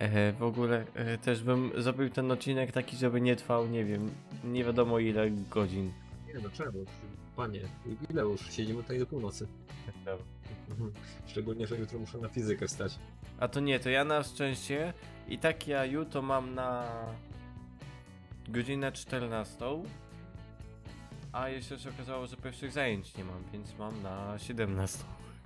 W ogóle też bym zrobił ten odcinek taki, żeby nie trwał, nie wiem, nie wiadomo ile godzin. Nie no czemu? Panie, ile już? Siedzimy tutaj do północy. Szczególnie, że jutro muszę na fizykę wstać. A to nie, to ja na szczęście i tak ja jutro mam na godzinę 14, a jeszcze się okazało, że pierwszych zajęć nie mam, więc mam na 17.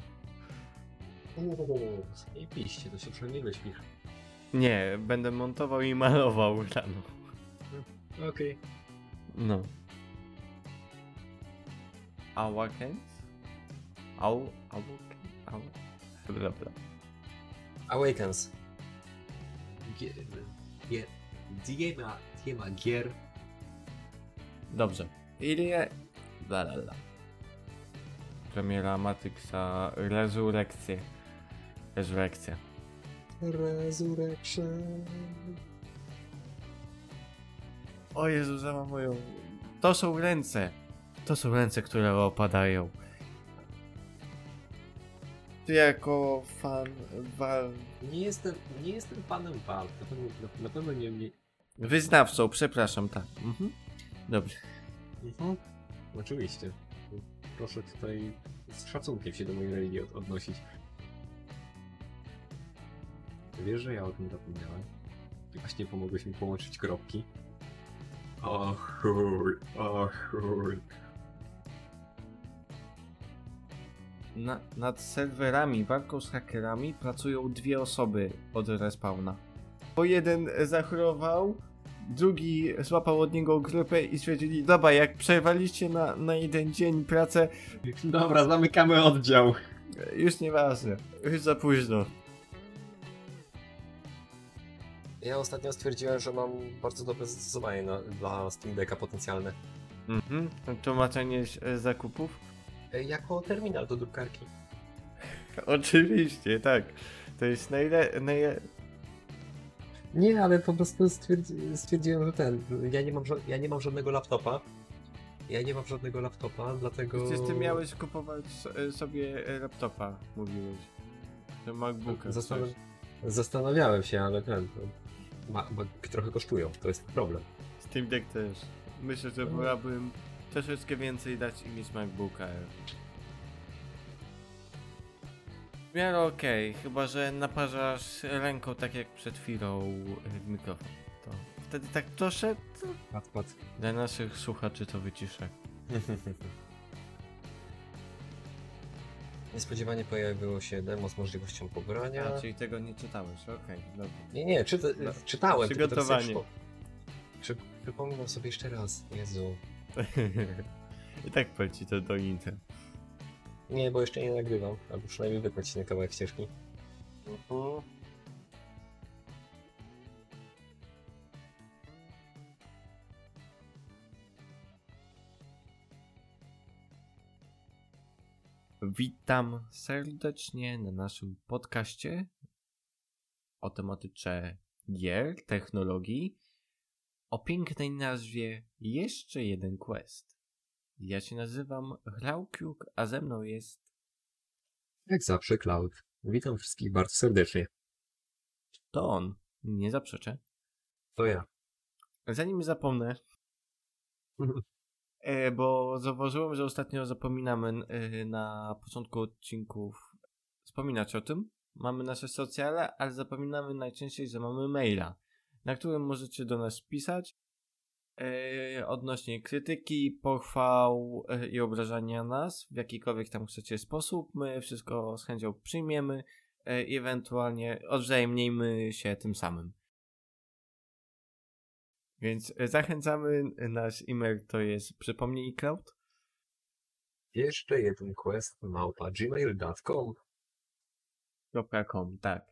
I piście, to się przynajmniej wyśpisz. Nie, będę montował i malował rano. Okej. No. A weekend? Bla bla. Awakens. Diema gier. Dobrze. Ile? Bla bla bla. Premiera Matrixa Resurrekcja. Resurrection. O Jezu, za moją. To są ręce. To są ręce, które opadają. Ty jako fan Nie jestem fanem Valve. Na pewno nie. Wyznawcą, przepraszam, tak. Dobrze. Oczywiście. Proszę tutaj z szacunkiem się do mojej religii odnosić. Wiesz, że ja o tym zapomniałem? Ty właśnie pomogłeś mi połączyć kropki. O chuj. Nad serwerami walką z hakerami pracują 2 osoby od respawna. Bo jeden zachorował, drugi złapał od niego grypę i stwierdzili, dobra, jak przerwaliście na jeden dzień pracę, Dobra, zamykamy oddział. już nieważne, już za późno. Ja ostatnio stwierdziłem, że mam bardzo dobre zastosowanie dla Steam Decka potencjalne. Tłumaczenie zakupów? Jako terminal do drukarki. Oczywiście, tak. To jest Nie, ale po prostu stwierdziłem, że ja nie mam żadnego laptopa. Dlatego... Przecież ty miałeś kupować sobie laptopa, mówiłeś. Że MacBooka. Zastanawiałem się, ale MacBooki trochę kosztują, to jest problem. Steam Deck też. Myślę, że wolałbym troszeczkę więcej dać i mieć MacBooka. W miarę okej, chyba że naparzasz ręką tak jak przed chwilą mikrofon. To wtedy tak proszę. Pad. Dla naszych słuchaczy to wyciszę. Niespodziewanie pojawiło się demo z możliwością pobrania. A, czyli tego nie czytałeś, okej, dobra. Nie, czytałem. Przygotowanie. Przypominam sobie jeszcze raz, Jezu. I tak poleci to do Intel. Nie, bo jeszcze nie nagrywam, albo przynajmniej wytnę ci na kawałek ścieżki. Witam serdecznie na naszym podcaście o tematyce gier, technologii, o pięknej nazwie Jeszcze jeden quest. Ja się nazywam Hrałkiuk, a ze mną jest... Jak zawsze, Cloud. Witam wszystkich bardzo serdecznie. To on, nie zaprzeczę. To ja. Zanim zapomnę, bo zauważyłem, że ostatnio zapominamy na początku odcinków wspominać o tym. Mamy nasze socjale, ale zapominamy najczęściej, że mamy maila, na którym możecie do nas pisać odnośnie krytyki, pochwał i obrażania nas w jakikolwiek tam chcecie sposób. My wszystko z chęcią przyjmiemy i ewentualnie odwzajemnijmy się tym samym. Więc zachęcamy, nasz e-mail to jest, przypomnij, Cloud? Jeszcze jeden quest @gmail.com. .com, tak.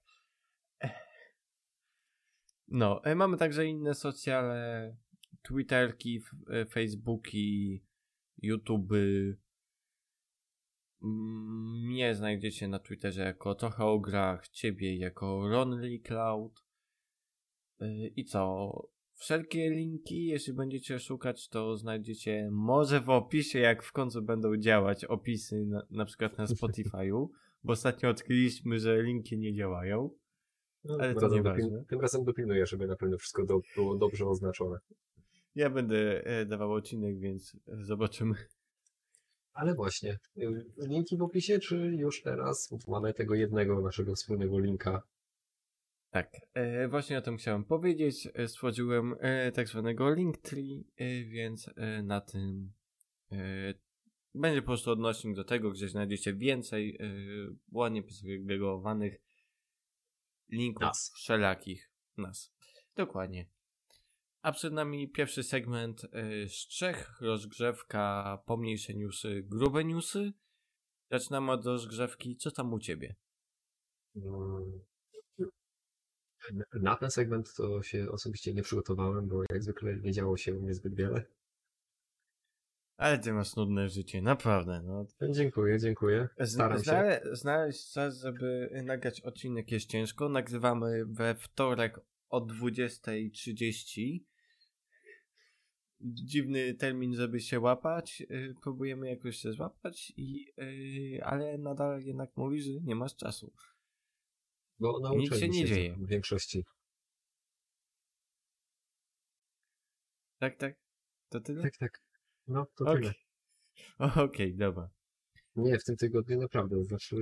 No, mamy także inne socjale, Twitterki, Facebooki, YouTuby. Mnie znajdziecie na Twitterze jako trochę o grach, ciebie jako Ronly Cloud. I co? Wszelkie linki, jeśli będziecie szukać, to znajdziecie może w opisie, jak w końcu będą działać opisy na przykład na Spotify'u, bo ostatnio odkryliśmy, że linki nie działają. No, Ale to nieważne. tym razem dopilnuję, żeby na pewno wszystko było dobrze oznaczone. Ja będę dawał odcinek, więc zobaczymy. Ale właśnie, linki w opisie, czy już teraz mamy tego jednego naszego wspólnego linka? Tak, właśnie o tym chciałem powiedzieć. Stworzyłem tak zwanego Linktree, więc na tym będzie po prostu odnośnik do tego, gdzie znajdziecie więcej ładnie posegregowanych linków wszelakich nas. Dokładnie. A przed nami pierwszy segment z 3, rozgrzewka, pomniejsze newsy, grube newsy. Zaczynamy od rozgrzewki. Co tam u ciebie? Na ten segment to się osobiście nie przygotowałem, bo jak zwykle nie działo się u mnie zbyt wiele. Ale ty masz nudne życie, naprawdę. No. Dziękuję. Staram się. Znaleźć czas, żeby nagrać odcinek jest ciężko. Nagrywamy we wtorek o 20:30. Dziwny termin, żeby się łapać. Próbujemy jakoś się złapać, ale nadal jednak mówisz, że nie masz czasu. Bo Nic nauczyłem się nie dzieje. W większości. Tak? To tyle? Tak. No, to Okay. tyle. Okej, dobra. Nie, w tym tygodniu naprawdę, znaczy...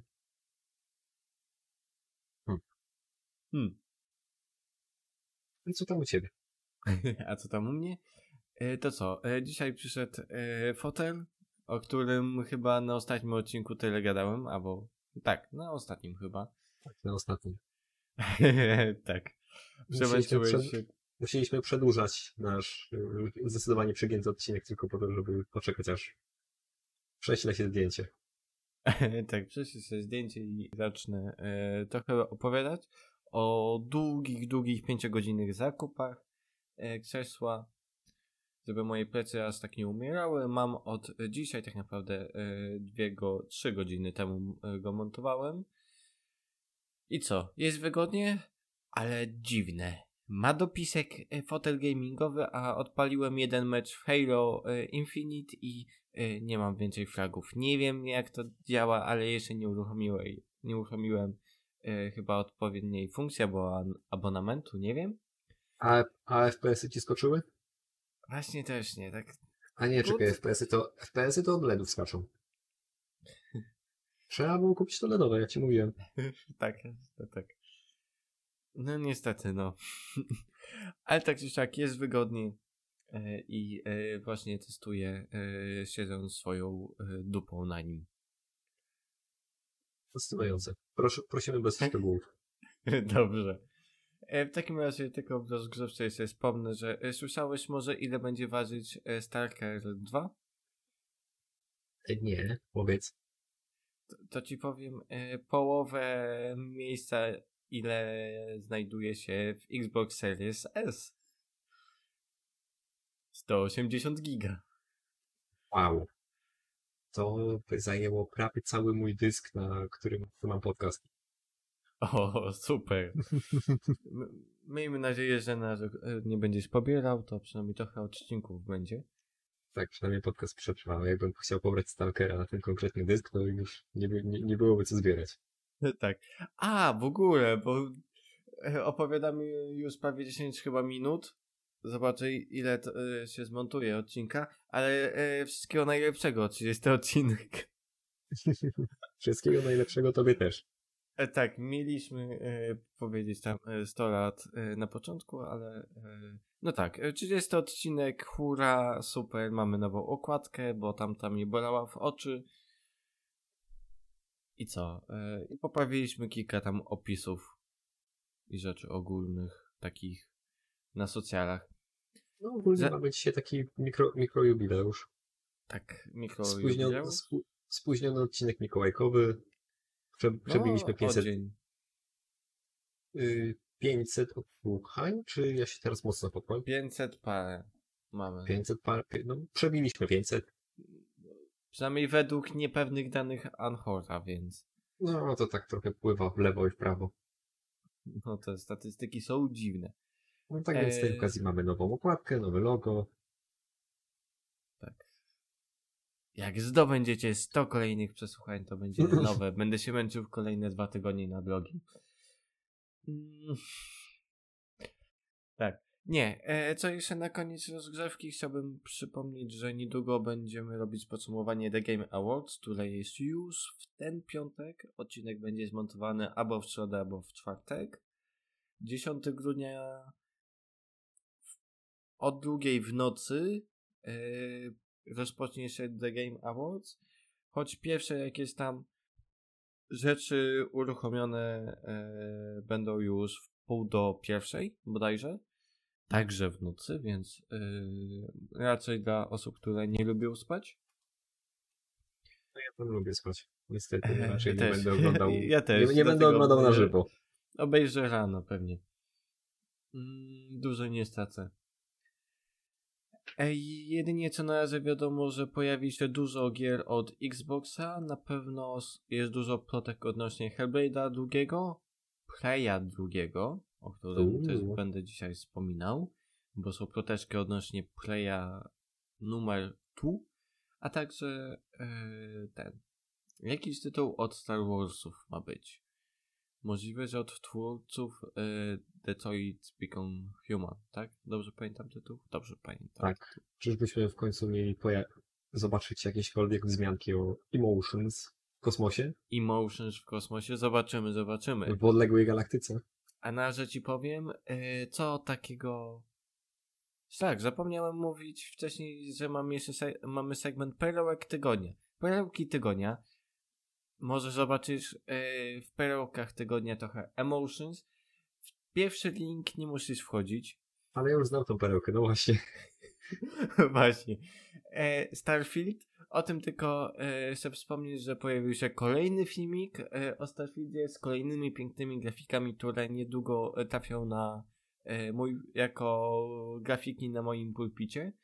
I co tam u ciebie? A co tam u mnie? To co? Dzisiaj przyszedł fotel, o którym chyba na ostatnim odcinku tyle gadałem, albo tak, na ostatnim chyba. Tak, na ostatnim. Tak. Musieliśmy przedłużać nasz zdecydowanie przegięty odcinek tylko po to, żeby poczekać aż prześle się zdjęcie. Tak, prześlę sobie zdjęcie i zacznę trochę opowiadać o długich 5-godzinnych zakupach krzesła, żeby moje plecy aż tak nie umierały. Mam od dzisiaj tak naprawdę 3 godziny temu go montowałem. I co? Jest wygodnie, ale dziwne. Ma dopisek fotel gamingowy, a odpaliłem jeden mecz w Halo Infinite i nie mam więcej fragów. Nie wiem jak to działa, ale jeszcze nie uruchomiłem chyba odpowiedniej funkcji albo abonamentu, nie wiem. A FPS-y ci skoczyły? Właśnie też nie, tak. A nie, czekaj, FPS-y to od LEDów skaczą. Trzeba było kupić to LEDowe, jak ci mówiłem. Tak. No niestety, no. Ale tak czy siak jest wygodnie i właśnie testuję siedząc swoją dupą na nim. Fascynujące. Prosimy bez szczegółów. Dobrze. W takim razie tylko w rozgrzewce jeszcze wspomnę, że słyszałeś może ile będzie ważyć Stalker 2? Nie, powiedz. To ci powiem połowę miejsca ile znajduje się w Xbox Series S. 180 giga. Wow. To by zajęło prawie cały mój dysk, na którym mam podcast. O, super. Miejmy nadzieję, że nie będziesz pobierał, to przynajmniej trochę odcinków będzie. Tak, przynajmniej podcast przetrwał. Jakbym chciał pobrać Stalkera na ten konkretny dysk, to już nie byłoby co zbierać. Tak. A, w ogóle, bo opowiadamy już prawie 10 chyba minut. Zobaczę ile się zmontuje odcinka, ale wszystkiego najlepszego, 30 odcinek. Wszystkiego najlepszego tobie też. Tak, mieliśmy powiedzieć tam 100 lat na początku, ale no tak, 30 odcinek, hura, super, mamy nową okładkę, bo tam mnie bolała w oczy. I co? I poprawiliśmy kilka tam opisów i rzeczy ogólnych, takich na socjalach. No ogólnie ma być dzisiaj taki mikrojubileusz. Tak, mikrojubileusz. Spóźniony odcinek mikołajkowy. Przebiliśmy 500 odsłuchań, czy ja się teraz mocno popłam? 500 parę mamy. 500 parę, no przebiliśmy 500. Przynajmniej według niepewnych danych Anchora, więc... No to tak trochę pływa w lewo i w prawo. No te statystyki są dziwne. No tak więc z tej okazji mamy nową okładkę, nowe logo. Tak. Jak zdobędziecie 100 kolejnych przesłuchań, to będzie nowe. Będę się męczył w kolejne 2 tygodnie nad logiem. Mm, tak. Nie, co jeszcze na koniec rozgrzewki chciałbym przypomnieć, że niedługo będziemy robić podsumowanie The Game Awards, które jest już w ten piątek. Odcinek będzie zmontowany albo w środę, albo w czwartek. 10 grudnia od 2 w nocy rozpocznie się The Game Awards, choć pierwsze jakieś tam rzeczy uruchomione będą już w 12:30 bodajże, także w nocy, więc raczej dla osób, które nie lubią spać. No ja tam lubię spać. Niestety, raczej nie też. będę oglądał. Ja też, nie będę dlatego oglądał na mówię, żywo. Obejrzę rano pewnie. Dużo nie stracę. Jedynie co na razie wiadomo, że pojawi się dużo gier od Xboxa. Na pewno jest dużo plotek odnośnie Hellblade'a drugiego, Preya drugiego, o którym też będę dzisiaj wspominał, bo są ploteczki odnośnie Preya numer 2, a także jakiś tytuł od Star Warsów ma być. Możliwe, że od twórców Detroit Become Human, tak? Dobrze pamiętam tytuł? Dobrze pamiętam. Tak. Czyżbyśmy w końcu mieli zobaczyć jakiekolwiek wzmianki o Emotions w kosmosie? Emotions w kosmosie? Zobaczymy. W odległej galaktyce. A na razie ci powiem, co takiego... Tak, zapomniałem mówić wcześniej, że mamy segment Perełek Tygodnia. Perełki Tygodnia. Może zobaczysz w perełkach tygodnia trochę Emotions. W pierwszy link nie musisz wchodzić. Ale ja już znam tą perełkę, no właśnie. Właśnie. Starfield. O tym tylko chcę wspomnieć, że pojawił się kolejny filmik o Starfieldzie z kolejnymi pięknymi grafikami, które niedługo trafią na jako grafiki na moim pulpicie.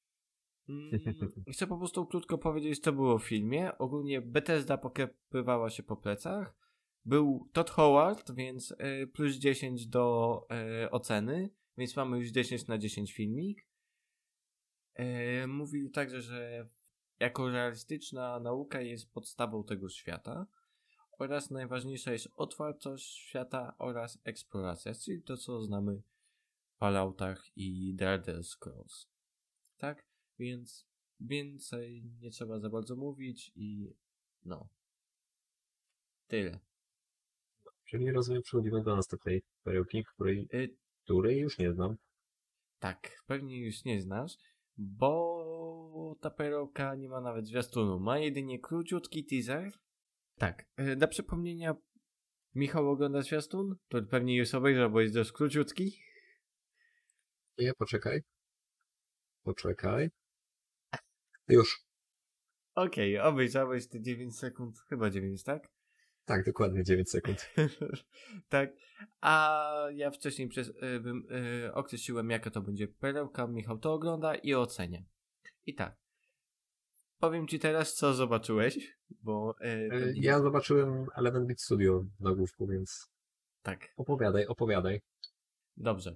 Chcę po prostu krótko powiedzieć, co było w filmie. Ogólnie Bethesda poklepywała się po plecach. Był Todd Howard, więc plus 10 do oceny, więc mamy już 10/10 filmik. Mówili także, że jako realistyczna nauka jest podstawą tego świata oraz najważniejsza jest otwartość świata oraz eksploracja, czyli to, co znamy w Falloutach i The Elder Scrolls. Tak? Więc więcej nie trzeba za bardzo mówić i no. Tyle. Czyli rozumiem, przechodzimy do następnej perełki, której już nie znam. Tak, pewnie już nie znasz, bo ta perełka nie ma nawet zwiastunu. Ma jedynie króciutki teaser. Tak, dla przypomnienia, Michał ogląda zwiastun, to pewnie już obejrzał, bo jest dość króciutki. Nie, poczekaj. Już. Okej, obejrzałeś te 9 sekund, chyba 9, tak? Tak, dokładnie 9 sekund. Tak, a ja wcześniej określiłem, jaka to będzie perełka, Michał to ogląda i ocenia. I tak, powiem ci teraz, co zobaczyłeś, bo... Ja zobaczyłem 11-bit Studio w nagłówku, więc... Tak. Opowiadaj. Dobrze.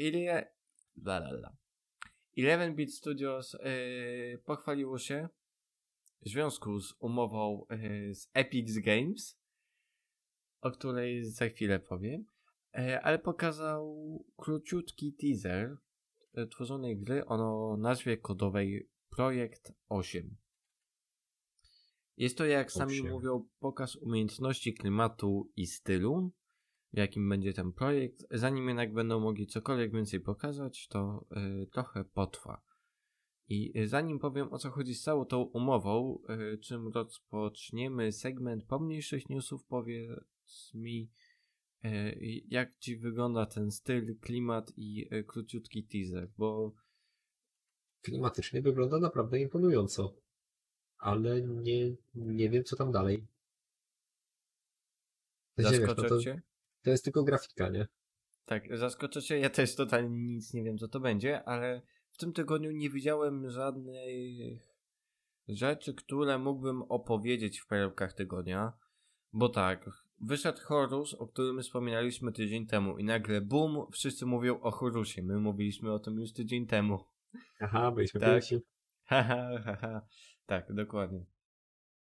11-bit Studios pochwaliło się w związku z umową z Epic Games, o której za chwilę powiem, ale pokazał króciutki teaser tworzonej gry o nazwie kodowej Projekt 8. Jest to, jak sami mówią, pokaz umiejętności, klimatu i stylu, w jakim będzie ten projekt. Zanim jednak będą mogli cokolwiek więcej pokazać, to trochę potrwa. I zanim powiem, o co chodzi z całą tą umową, czym rozpoczniemy segment pomniejszych newsów, powiedz mi, jak ci wygląda ten styl, klimat i króciutki teaser, bo... Klimatycznie wygląda naprawdę imponująco, ale nie wiem, co tam dalej. Zaskoczę cię? To jest tylko grafika, nie? Tak, zaskoczę cię, ja też totalnie nic nie wiem, co to będzie, ale w tym tygodniu nie widziałem żadnych rzeczy, które mógłbym opowiedzieć w perełkach tygodnia, bo tak, wyszedł Horus, o którym wspominaliśmy tydzień temu i nagle boom, wszyscy mówią o Horusie, my mówiliśmy o tym już tydzień temu. Aha, byliśmy tak. pierwsi. Tak, dokładnie.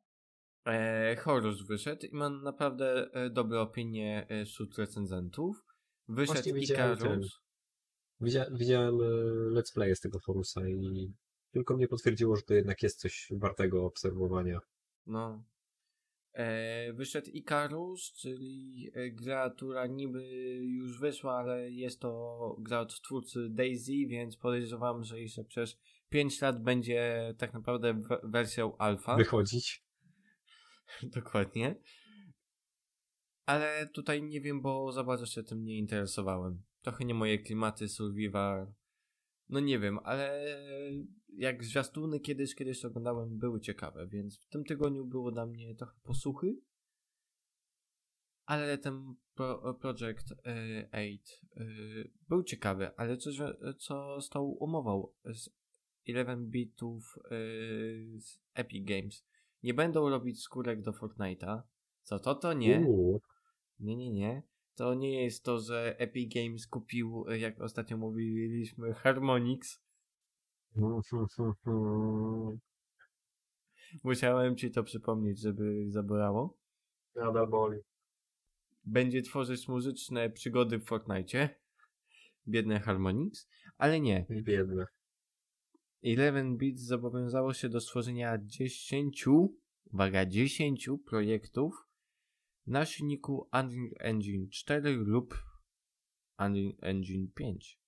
Horus wyszedł i ma naprawdę dobre opinie wśród recenzentów. Wyszedł Właśnie widziałem Icarus. Widziałem let's play z tego Forusa i tylko mnie potwierdziło, że to jednak jest coś wartego obserwowania. No. Wyszedł Icarus, czyli gra, która niby już wyszła, ale jest to gra od twórcy DayZ, więc podejrzewam, że jeszcze przez 5 lat będzie tak naprawdę wersją alfa. Wychodzić. Dokładnie. Ale tutaj nie wiem, bo za bardzo się tym nie interesowałem. Trochę nie moje klimaty, survival. No nie wiem, ale jak zwiastuny kiedyś oglądałem, były ciekawe, więc w tym tygodniu było dla mnie trochę posłuchy. Ale ten Project 8 był ciekawy, ale coś, co z tą umową z 11 bitów z Epic Games. Nie będą robić skórek do Fortnite'a. Co to nie. Nie. To nie jest to, że Epic Games kupił, jak ostatnio mówiliśmy, Harmonix. Musiałem ci to przypomnieć, żeby zabolało. Nadal boli. Będzie tworzyć muzyczne przygody w Fortnite'cie. Biedne Harmonix. Ale nie. Biedne. 11 Bits zobowiązało się do stworzenia 10 projektów na silniku Unreal Engine 4 lub Unreal Engine 5.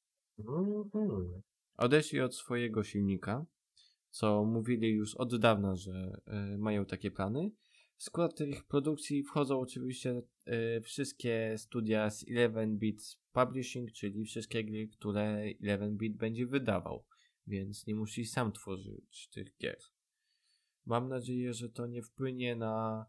Odeszli od swojego silnika, co mówili już od dawna, że mają takie plany. W skład tych produkcji wchodzą oczywiście wszystkie studia z 11-bit Publishing, czyli wszystkie gry, które 11-bit będzie wydawał, więc nie musi sam tworzyć tych gier. Mam nadzieję, że to nie wpłynie na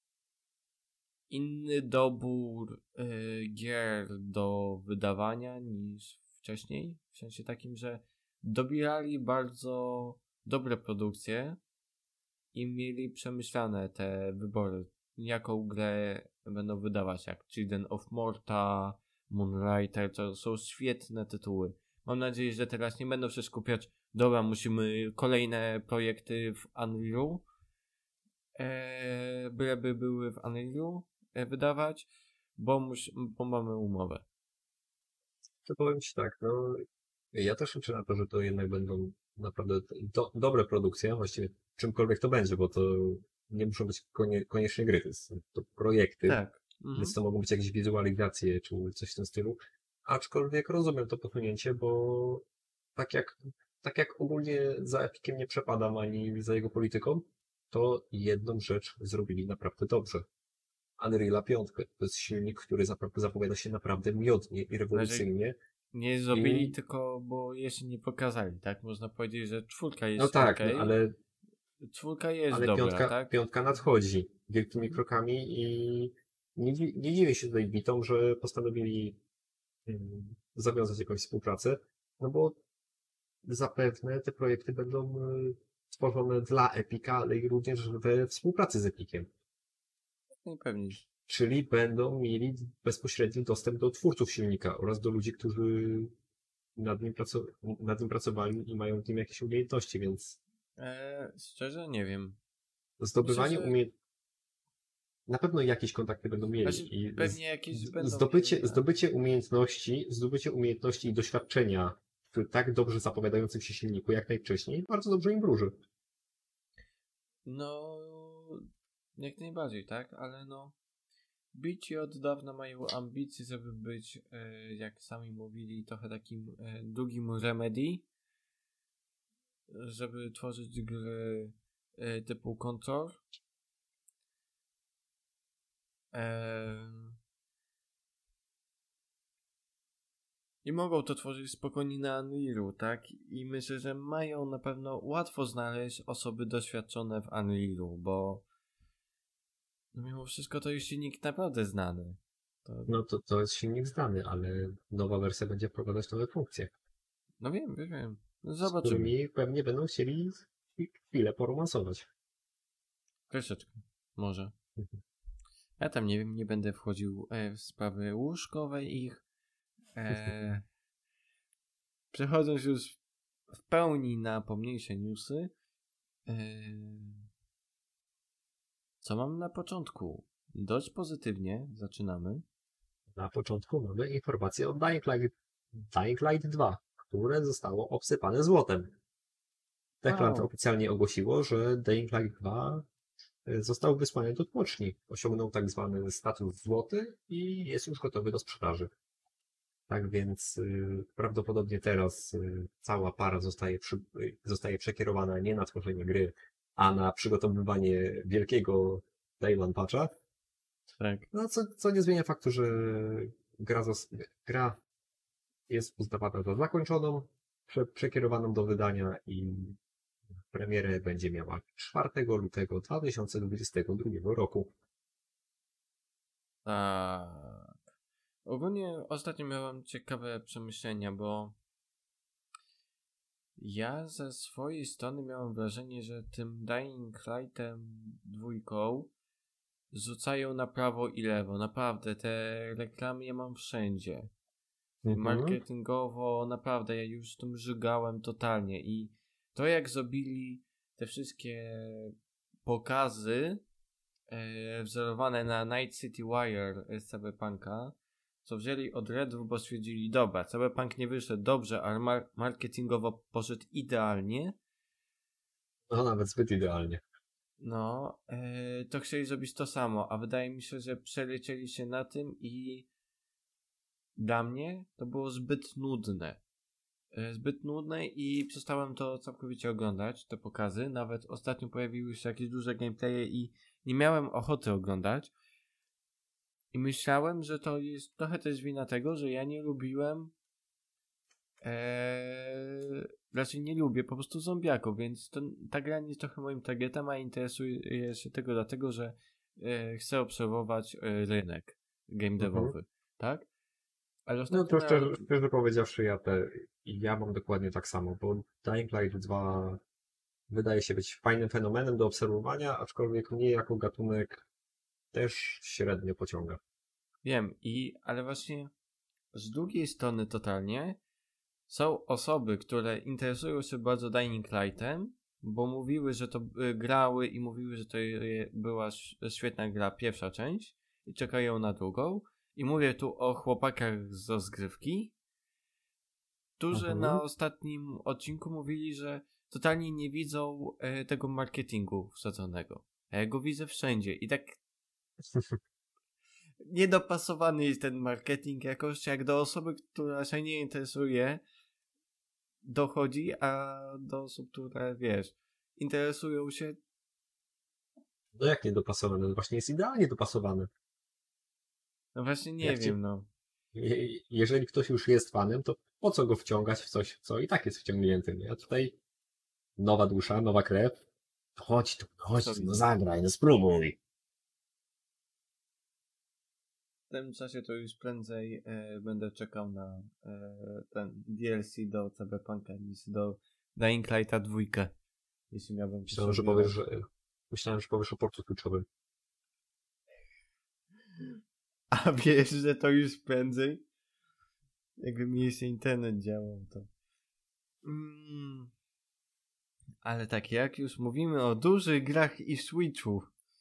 inny dobór gier do wydawania niż wcześniej, w sensie takim, że dobierali bardzo dobre produkcje i mieli przemyślane te wybory, jaką grę będą wydawać, jak Children of Morta, Moonlighter, to są świetne tytuły. Mam nadzieję, że teraz nie będą się skupiać, dobra, musimy kolejne projekty w Unrealu, byleby były w Unrealu wydawać, bo mamy umowę. To powiem ci tak, no ja też liczę na to, że to jednak będą naprawdę dobre produkcje, właściwie czymkolwiek to będzie, bo to nie muszą być koniecznie gry, to projekty, Tak. więc to mogą być jakieś wizualizacje czy coś w tym stylu, aczkolwiek rozumiem to posunięcie, bo tak jak ogólnie za Epiciem nie przepadam ani za jego polityką, to jedną rzecz zrobili naprawdę dobrze. Unreal 5 to jest silnik, który zapowiada się naprawdę miodnie i rewolucyjnie. Nie zrobili tylko, bo jeszcze nie pokazali, tak? Można powiedzieć, że 4 jest no tak, okay. no, ale 4 jest dobra, tak? Piątka nadchodzi wielkimi krokami i nie dziwię się tutaj bitom, że postanowili zawiązać jakąś współpracę, no bo zapewne te projekty będą tworzone dla Epica, ale i również we współpracy z Epiciem. Najpewniej. Czyli będą mieli bezpośredni dostęp do twórców silnika oraz do ludzi, którzy nad nim pracowali i mają w nim jakieś umiejętności, więc szczerze nie wiem. zdobywanie umiejętności. Na pewno jakieś kontakty będą mieli. Znaczy, i pewnie jakieś będą zdobycie umiejętności i doświadczenia w tak dobrze zapowiadającym się silniku jak najwcześniej bardzo dobrze im wróży. No, jak najbardziej, tak? Ale no, bici od dawna mają ambicje, żeby być, jak sami mówili, trochę takim drugim Remedy, żeby tworzyć gry typu Control. I mogą to tworzyć spokojnie na Unrealu, tak? I myślę, że mają na pewno łatwo znaleźć osoby doświadczone w Unrealu, bo no mimo wszystko to jest silnik naprawdę znany. No to jest silnik znany, ale nowa wersja będzie wprowadzać nowe funkcje. No wiem. No zobaczymy. Z którymi pewnie będą chcieli chwilę poromansować. Troszeczkę, może. Ja tam nie wiem, nie będę wchodził w sprawy łóżkowe ich. Przechodząc już w pełni na pomniejsze newsy, co mam na początku? Dość pozytywnie zaczynamy. Na początku mamy informację o Dying Light 2, które zostało obsypane złotem. Techland Wow. oficjalnie ogłosiło, że Dying Light 2 został wysłany do tłoczni. Osiągnął tak zwany status złoty i jest już gotowy do sprzedaży. Tak więc prawdopodobnie teraz cała para zostaje przekierowana nie na tworzenie gry, a na przygotowywanie wielkiego Day One Patcha. Tak. No, co nie zmienia faktu, że gra jest uznawana za zakończoną, przekierowaną do wydania i premierę będzie miała 4 lutego 2022 roku. Tak. Ogólnie ostatnio miałem ciekawe przemyślenia, bo ja ze swojej strony miałem wrażenie, że tym Dying Lightem 2 rzucają na prawo i lewo. Naprawdę, te reklamy ja mam wszędzie. Marketingowo, naprawdę, ja już tym żygałem totalnie i to jak zrobili te wszystkie pokazy wzorowane na Night City Wire z Cyberpunka, co wzięli od Redów, bo stwierdzili, dobra, Cyberpunk nie wyszedł dobrze, ale marketingowo poszedł idealnie. No, nawet zbyt idealnie. No, to chcieli zrobić to samo, a wydaje mi się, że przelecieli się na tym i dla mnie to było zbyt nudne. Zbyt nudne i przestałem to całkowicie oglądać, te pokazy. Nawet ostatnio pojawiły się jakieś duże gameplaye i nie miałem ochoty oglądać. I myślałem, że to jest trochę też wina tego, że ja nie lubiłem raczej nie lubię po prostu zombiaków, więc ta gra nie jest trochę moim targetem, a interesuje się tego dlatego, że chcę obserwować rynek game devowy, tak? Ale No ostatnio to szczerze powiedziawszy, ja mam dokładnie tak samo, bo Dying Light 2 wydaje się być fajnym fenomenem do obserwowania, aczkolwiek mnie jako gatunek też średnio pociąga. wiem, ale właśnie z drugiej strony totalnie są osoby, które interesują się bardzo Dying Lightem, bo mówiły, że to grały i mówiły, że to była świetna gra, pierwsza część i czekają na drugą. I mówię tu o chłopakach z rozgrywki, którzy na ostatnim odcinku mówili, że totalnie nie widzą tego marketingu wsadzonego. A ja go widzę wszędzie i tak niedopasowany jest ten marketing jakoś, jak do osoby, która się nie interesuje, dochodzi, a do osób, które, wiesz, interesują się. No jak niedopasowany? No właśnie jest idealnie dopasowany. No właśnie nie wiem, no. Jeżeli ktoś już jest fanem, to po co go wciągać w coś, co i tak jest wciągnięty, nie? A tutaj nowa dusza, nowa krew. Chodź tu, no zagraj, no spróbuj. W tym czasie to już prędzej będę czekał na ten DLC do Cyberpunka niż do Dying Lighta 2. Jeśli miałbym Myślałem, że powiesz o portu kluczowym. A wiesz, że to już prędzej? Jakby mi jeszcze internet działał, to... Ale tak, jak już mówimy o dużych grach i Switchu.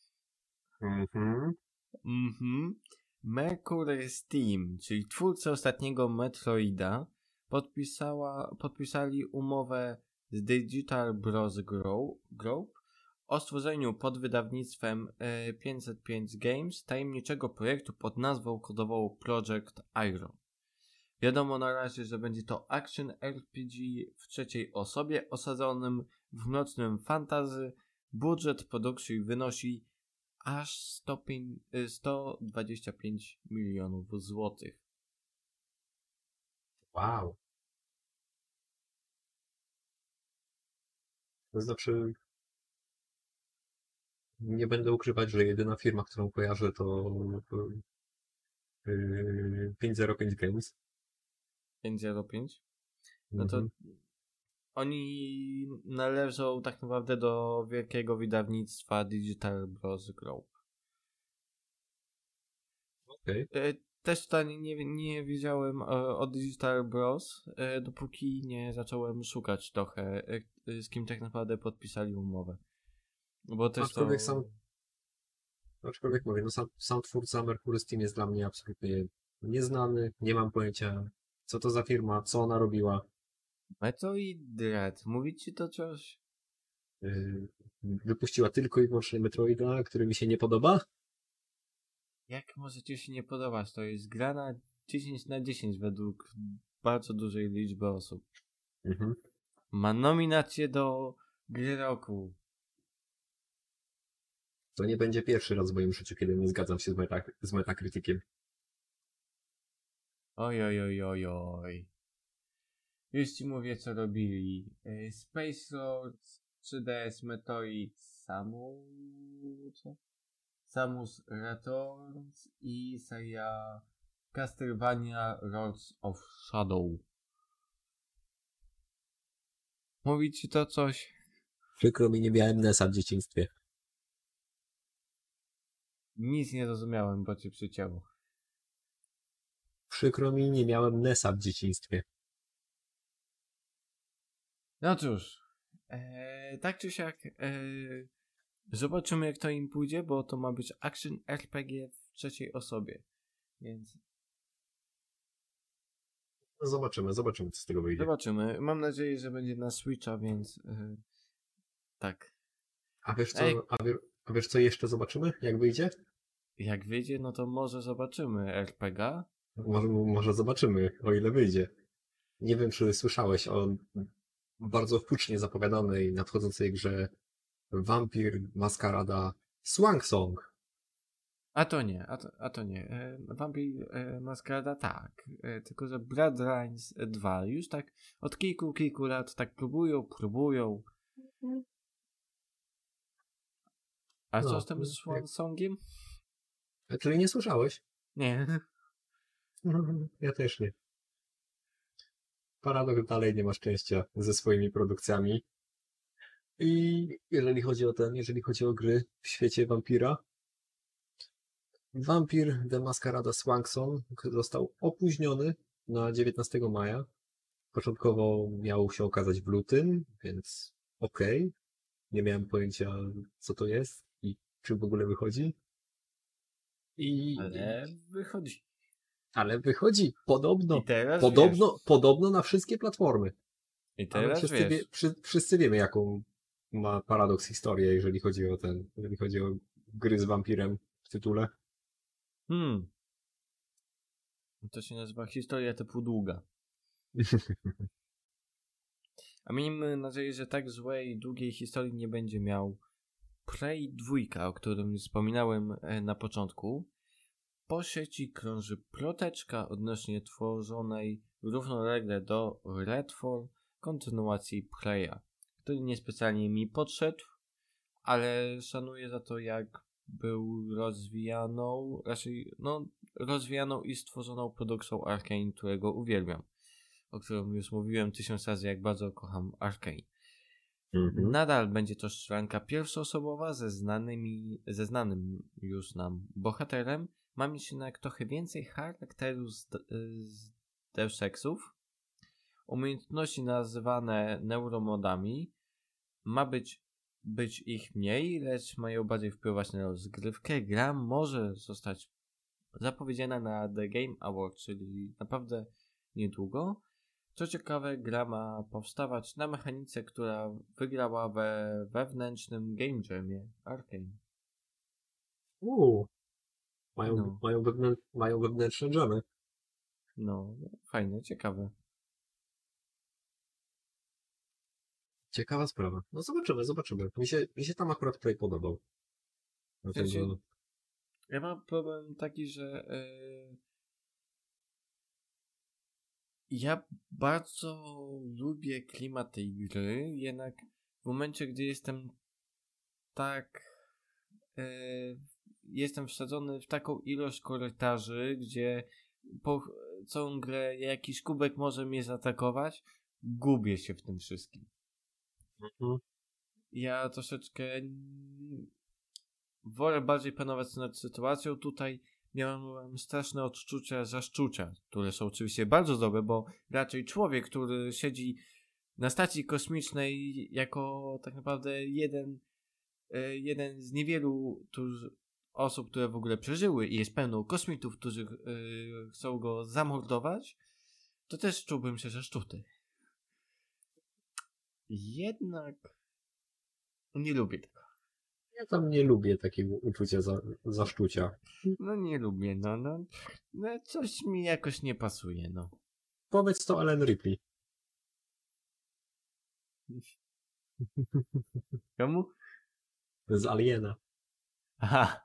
Mercury Steam, czyli twórcy ostatniego Metroida, podpisali umowę z Digital Bros Group o stworzeniu pod wydawnictwem 505 Games tajemniczego projektu pod nazwą kodową Project Iron. Wiadomo na razie, że będzie to action RPG w trzeciej osobie osadzonym w mrocznym fantasy. Budżet produkcji wynosi aż 125 milionów złotych. Wow. To znaczy, nie będę ukrywać, że jedyna firma, którą kojarzę, to 505 Games. 505? No to oni należą tak naprawdę do wielkiego wydawnictwa Digital Bros Group. Okay. Też tutaj nie wiedziałem o Digital Bros, dopóki nie zacząłem szukać trochę, z kim tak naprawdę podpisali umowę. Bo też aczkolwiek mówię, no sam twórca Mercury Steam jest dla mnie absolutnie Nieznany, nie mam pojęcia, co to za firma, co ona robiła. Metroid Dread, mówi ci to coś? Wypuściła tylko i wyłącznie Metroida, który mi się nie podoba. Jak może ci się nie podobać? To jest gra na 10/10 według bardzo dużej liczby osób. Mhm. Ma nominację do gry roku. To nie będzie pierwszy raz w moim życiu, kiedy nie zgadzam się z Metacriticiem. Oj, oj, oj, oj, oj. Już ci mówię, co robili. Space Lords, 3DS Metroid, Samus Returns i seria Castlevania Lords of Shadow. Mówi ci to coś? Przykro mi, nie miałem NES-a w dzieciństwie. Nic nie rozumiałem, bo cię przycięło. Przykro mi, nie miałem NES-a w dzieciństwie. No cóż, tak czy siak, zobaczymy jak to im pójdzie, bo to ma być action RPG w trzeciej osobie, więc No zobaczymy, co z tego wyjdzie. zobaczymy. Mam nadzieję, że będzie na Switcha, więc tak. A wiesz co, Ej. a wiesz co jeszcze zobaczymy, jak wyjdzie? Jak wyjdzie, no to może zobaczymy RPG. Może zobaczymy, o ile wyjdzie. Nie wiem, czy słyszałeś o bardzo hucznie zapowiadanej, nadchodzącej grze Vampire Masquerada Swan Song. A to nie, a to nie. Vampire Masquerada tak, tylko że Bloodlines 2 już tak od kilku lat tak próbują. A No, co z tym Swan Songiem? Czyli nie słyszałeś? Nie. Ja też nie. Paradoks dalej nie ma szczęścia ze swoimi produkcjami. I jeżeli chodzi o gry w świecie Vampira, Vampire The Masquerada Swanson został opóźniony na 19 maja. Początkowo miał się okazać w lutym, więc okej. Nie miałem pojęcia, co to jest i czy w ogóle wychodzi. Ale wychodzi. Ale wychodzi podobno. I teraz wiesz. Podobno na wszystkie platformy. I Ale teraz wiesz. wszyscy wiemy, jaką ma paradoks historię, jeżeli chodzi o gry z wampirem w tytule. To się nazywa historia typu długa. A miejmy nadzieję, że tak złej, długiej historii nie będzie miał Prey 2, o którym wspominałem na początku. Po sieci krąży ploteczka odnośnie tworzonej równolegle do Redfall kontynuacji Preya, który niespecjalnie mi podszedł, ale szanuję za to, jak był rozwijaną i stworzoną produkcją Arkane, którego uwielbiam, o którym już mówiłem 1000 razy, jak bardzo kocham Arkane. Nadal będzie to strzelanka pierwszoosobowa ze znanym już nam bohaterem. Ma mieć jednak trochę więcej charakteru z Deus Exów. Umiejętności nazywane neuromodami. Ma być ich mniej, lecz mają bardziej wpływać na rozgrywkę. Gra może zostać zapowiedziana na The Game Awards, czyli naprawdę niedługo. Co ciekawe, gra ma powstawać na mechanice, która wygrała we wewnętrznym Game Jamie Arkane. Mają wewnętrzne dżemy. No, fajne, ciekawe. Ciekawa sprawa. No zobaczymy. Mi się tam akurat Prey podobał. Dlatego... Ja mam problem taki, że ja bardzo lubię klimat tej gry, jednak w momencie, gdy jestem jestem wsadzony w taką ilość korytarzy, gdzie po całą grę jakiś kubek może mnie zaatakować, gubię się w tym wszystkim. Ja troszeczkę wolę bardziej panować nad sytuacją. Tutaj miałem straszne odczucia zaszczucia, które są oczywiście bardzo dobre, bo raczej człowiek, który siedzi na stacji kosmicznej jako tak naprawdę jeden z niewielu, którzy osób, które w ogóle przeżyły i jest pełno kosmitów, którzy chcą go zamordować, to też czułbym się zaszczuty. Jednak nie lubię tego. Ja tam nie lubię takiego uczucia zaszczucia. No nie lubię, no coś mi jakoś nie pasuje, no. Powiedz to Ellen Ripley. Komu? Z Aliena. Aha.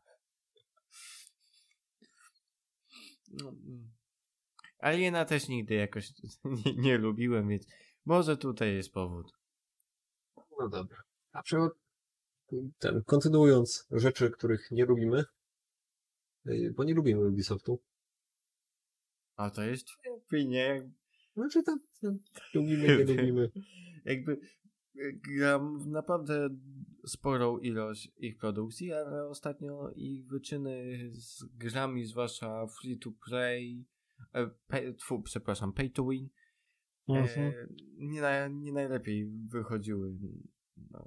No, Aliena też nigdy jakoś nie lubiłem, więc może tutaj jest powód. No dobra. A kontynuując rzeczy, których nie lubimy, bo nie lubimy Ubisoftu. A to jest twoja opinia. Znaczy tam lubimy, nie lubimy. Jakby gram w naprawdę sporą ilość ich produkcji, ale ostatnio ich wyczyny z grami, zwłaszcza free to play, pay to win, nie najlepiej wychodziły. No.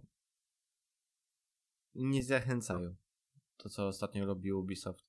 Nie zachęcają to, co ostatnio robi Ubisoft.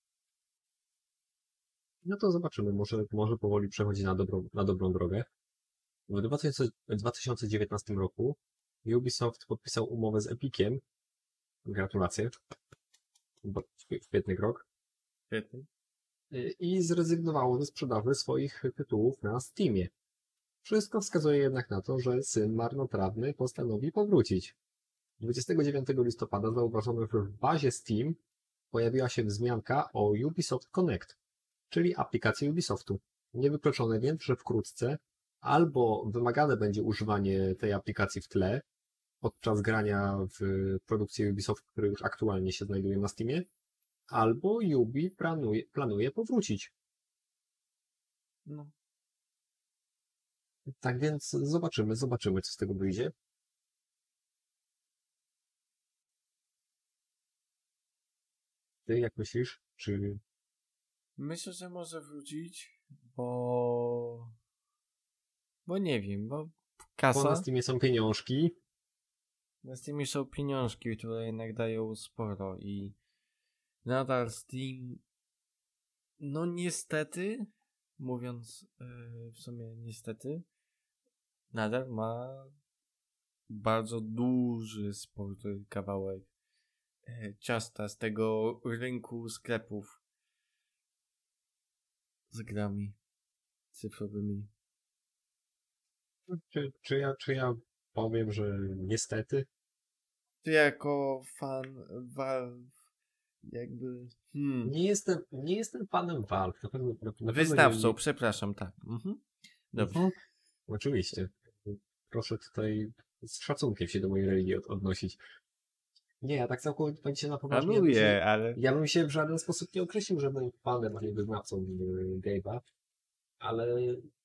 No to zobaczymy, może powoli przechodzi na dobrą drogę. W 2019 roku Ubisoft podpisał umowę z Epiciem. Gratulacje. Świetny krok. Świetnie. I zrezygnowało ze sprzedaży swoich tytułów na Steamie. Wszystko wskazuje jednak na to, że syn marnotrawny postanowi powrócić. 29 listopada zauważono, że w bazie Steam pojawiła się wzmianka o Ubisoft Connect, czyli aplikacji Ubisoftu. Niewykluczone więc, że wkrótce albo wymagane będzie używanie tej aplikacji w tle podczas grania w produkcji Ubisoft, które już aktualnie się znajduje na Steamie, albo Ubi planuje powrócić. No. Tak więc zobaczymy, co z tego wyjdzie. Ty jak myślisz, czy... Myślę, że może wrócić, bo nie wiem, bo kasa. Bo na Steamie są pieniążki. Na Steamie są pieniążki, które jednak dają sporo i nadal Steam, no niestety, mówiąc w sumie niestety, nadal ma bardzo duży, spory kawałek ciasta z tego rynku sklepów z grami cyfrowymi. Czy ja powiem, że niestety? Ty jako fan Valve jakby... Nie jestem fanem Valve. Na pewno Wyznawcą, przepraszam, tak. Dobrze. Mhm. Oczywiście. Proszę tutaj z szacunkiem się do mojej religii odnosić. Nie, ja tak całkowicie na poważnie. Planuję, ale... Ja bym się w żaden sposób nie określił żadnym fanem, ani wyznawcą Gabe'a, ale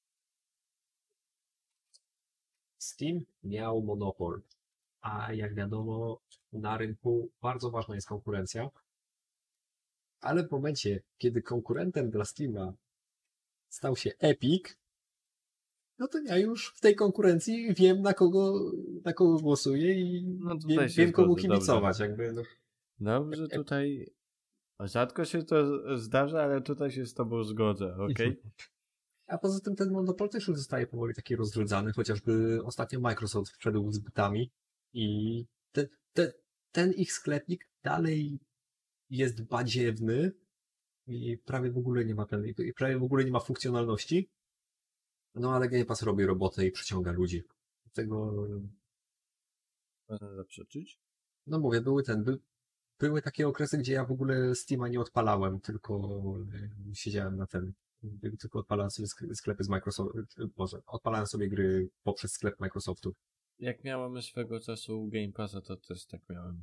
Steam miał monopol, a jak wiadomo na rynku bardzo ważna jest konkurencja, ale w momencie, kiedy konkurentem dla Steama stał się Epic, no to ja już w tej konkurencji wiem na kogo głosuję i no wiem komu kibicować. Jakby, no. Dobrze, tutaj rzadko się to zdarza, ale tutaj się z tobą zgodzę, okej? A poza tym ten monopol też już zostaje powoli taki rozrzedzany, chociażby ostatnio Microsoft wszedł z butami i ten ich sklepik dalej jest badziewny i prawie w ogóle nie ma funkcjonalności. No ale Game Pass robi robotę i przyciąga ludzi. Dlatego... Można zaprzeczyć? No mówię, były takie okresy, gdzie ja w ogóle Steama nie odpalałem, tylko siedziałem na ten... Tylko odpalałem sobie sklepy z Microsoft... Boże, odpalałem sobie gry poprzez sklep Microsoftu. Jak miałem swego czasu Game Passa, to też tak miałem.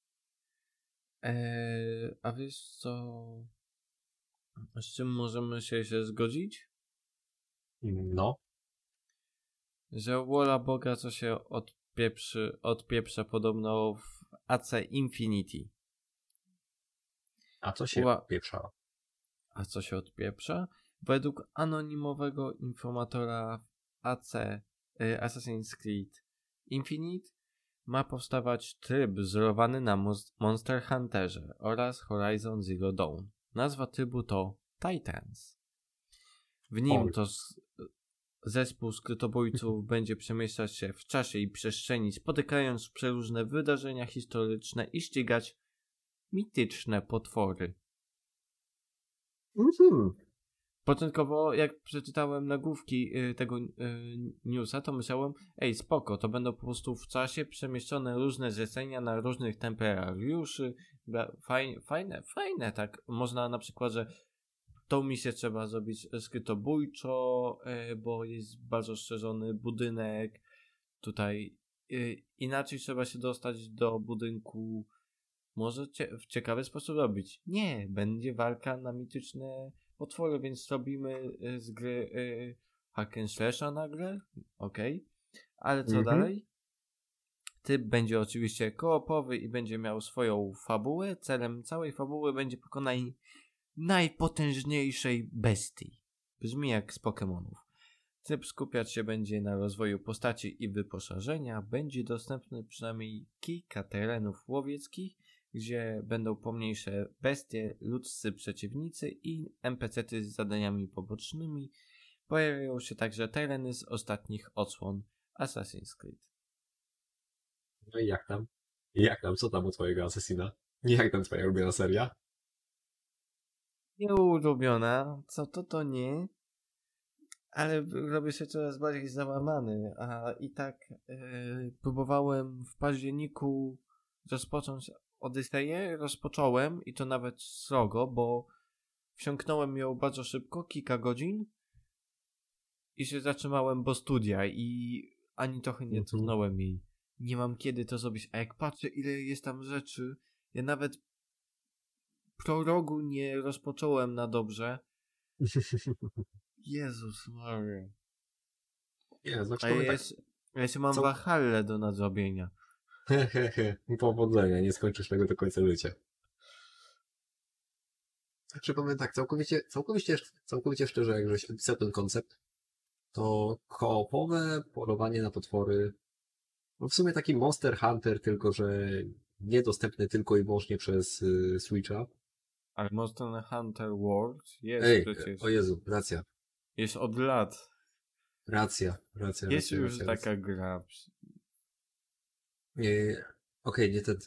A wiesz co... Z czym możemy się zgodzić? No. Że wola Boga co się odpieprza podobno w AC Infinity. A co się odpieprza? A co się odpieprza? Według anonimowego informatora w AC Assassin's Creed Infinite ma powstawać tryb wzorowany na Monster Hunterze oraz Horizon Zero Dawn. Nazwa trybu to Titans. W nim to zespół skrytobójców będzie przemieszczać się w czasie i przestrzeni, spotykając przeróżne wydarzenia historyczne i ścigać mityczne potwory. Początkowo, jak przeczytałem nagłówki tego newsa, to myślałem, spoko, to będą po prostu w czasie przemieszczone różne zlecenia na różnych temperariuszy. Fajne, tak. Można na przykład, że tą misję trzeba zrobić skrytobójczo, bo jest bardzo rozszerzony budynek. Tutaj inaczej trzeba się dostać do budynku. Może w ciekawy sposób robić. Nie, będzie walka na mityczne potwory, więc robimy z gry hack and slasha na grę. Okej. Ale co dalej? Typ będzie oczywiście koopowy i będzie miał swoją fabułę. Celem całej fabuły będzie pokonanie najpotężniejszej bestii. Brzmi jak z Pokemonów. Typ skupiać się będzie na rozwoju postaci i wyposażenia. Będzie dostępny przynajmniej kilka terenów łowieckich, gdzie będą pomniejsze bestie, ludzcy przeciwnicy i NPC-ty z zadaniami pobocznymi. Pojawiają się także tereny z ostatnich odsłon Assassin's Creed. No i jak tam? Co tam u twojego Assassina? Jak tam twoja ulubiona seria? Nieulubiona, co to nie, ale robię się coraz bardziej załamany, a i tak próbowałem w październiku rozpocząć Odyseję, rozpocząłem i to nawet srogo, bo wsiąknąłem ją bardzo szybko, kilka godzin i się zatrzymałem, bo studia i ani trochę nie cofnąłem jej. Nie mam kiedy to zrobić, a jak patrzę ile jest tam rzeczy, ja nawet prologu nie rozpocząłem na dobrze. Jezus Maria. Znaczy ja jeszcze mam Valhalla do nadrobienia. Powodzenia, nie skończysz tego do końca życia. Znaczy powiem tak, całkowicie szczerze, jak żeś opisał ten koncept, to koopowe polowanie na potwory, no w sumie taki Monster Hunter, tylko że niedostępny tylko i wyłącznie przez Switcha. Ale Monster Hunter World jest przecież. O Jezu, racja. Jest od lat. Racja. Jest już taka gra. Nie ten...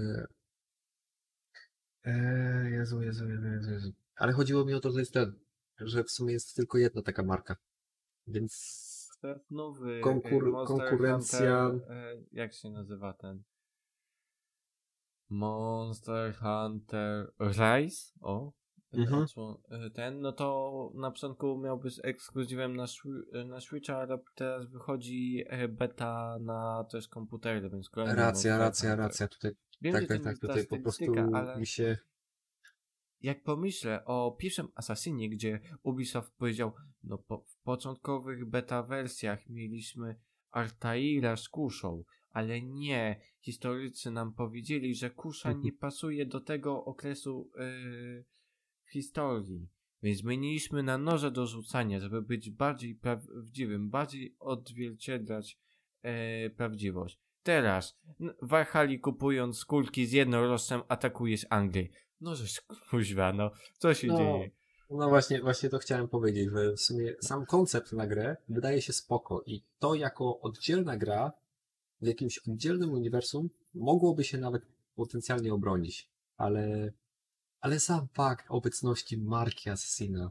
Jezu. Ale chodziło mi o to, że jest że w sumie jest tylko jedna taka marka. Więc teraz nowy konkurencja... Hunter, jak się nazywa ten? Monster Hunter Rise? Ten, no to na początku miał być ekskluzywem na Switcha, ale teraz wychodzi beta na też komputery, więc kolejny Racja. Tutaj, wiem, tak, tutaj po prostu ale mi się... Jak pomyślę o pierwszym Assassinie, gdzie Ubisoft powiedział, no w początkowych beta wersjach mieliśmy Altaira z kuszą, ale nie, historycy nam powiedzieli, że kusza nie pasuje do tego okresu w historii, więc zmieniliśmy na noże do rzucania, żeby być bardziej prawdziwym, bardziej odzwierciedlać prawdziwość. Teraz w Valhalli kupując skórki z jednorożcem atakujesz Anglię. No żeż kuźwa, no co się dzieje? No właśnie to chciałem powiedzieć, że w sumie sam koncept na grę wydaje się spoko i to jako oddzielna gra w jakimś oddzielnym uniwersum mogłoby się nawet potencjalnie obronić, ale sam fakt obecności marki Assassina,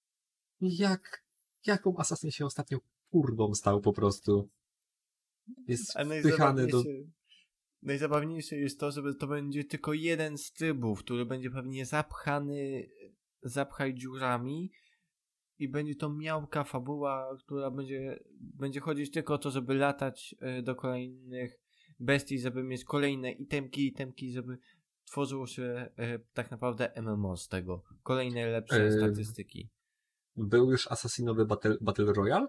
jaką Assassin się ostatnio kurwą stał po prostu, jest wpychany do... Najzabawniejsze jest to, że to będzie tylko jeden z trybów, który będzie pewnie zapchaj dziurami i będzie to miałka fabuła, która będzie chodzić tylko o to, żeby latać do kolejnych bestii, żeby mieć kolejne itemki, żeby tworzyło się tak naprawdę MMO z tego. Kolejne lepsze statystyki. Był już Assassinowy Battle Royale?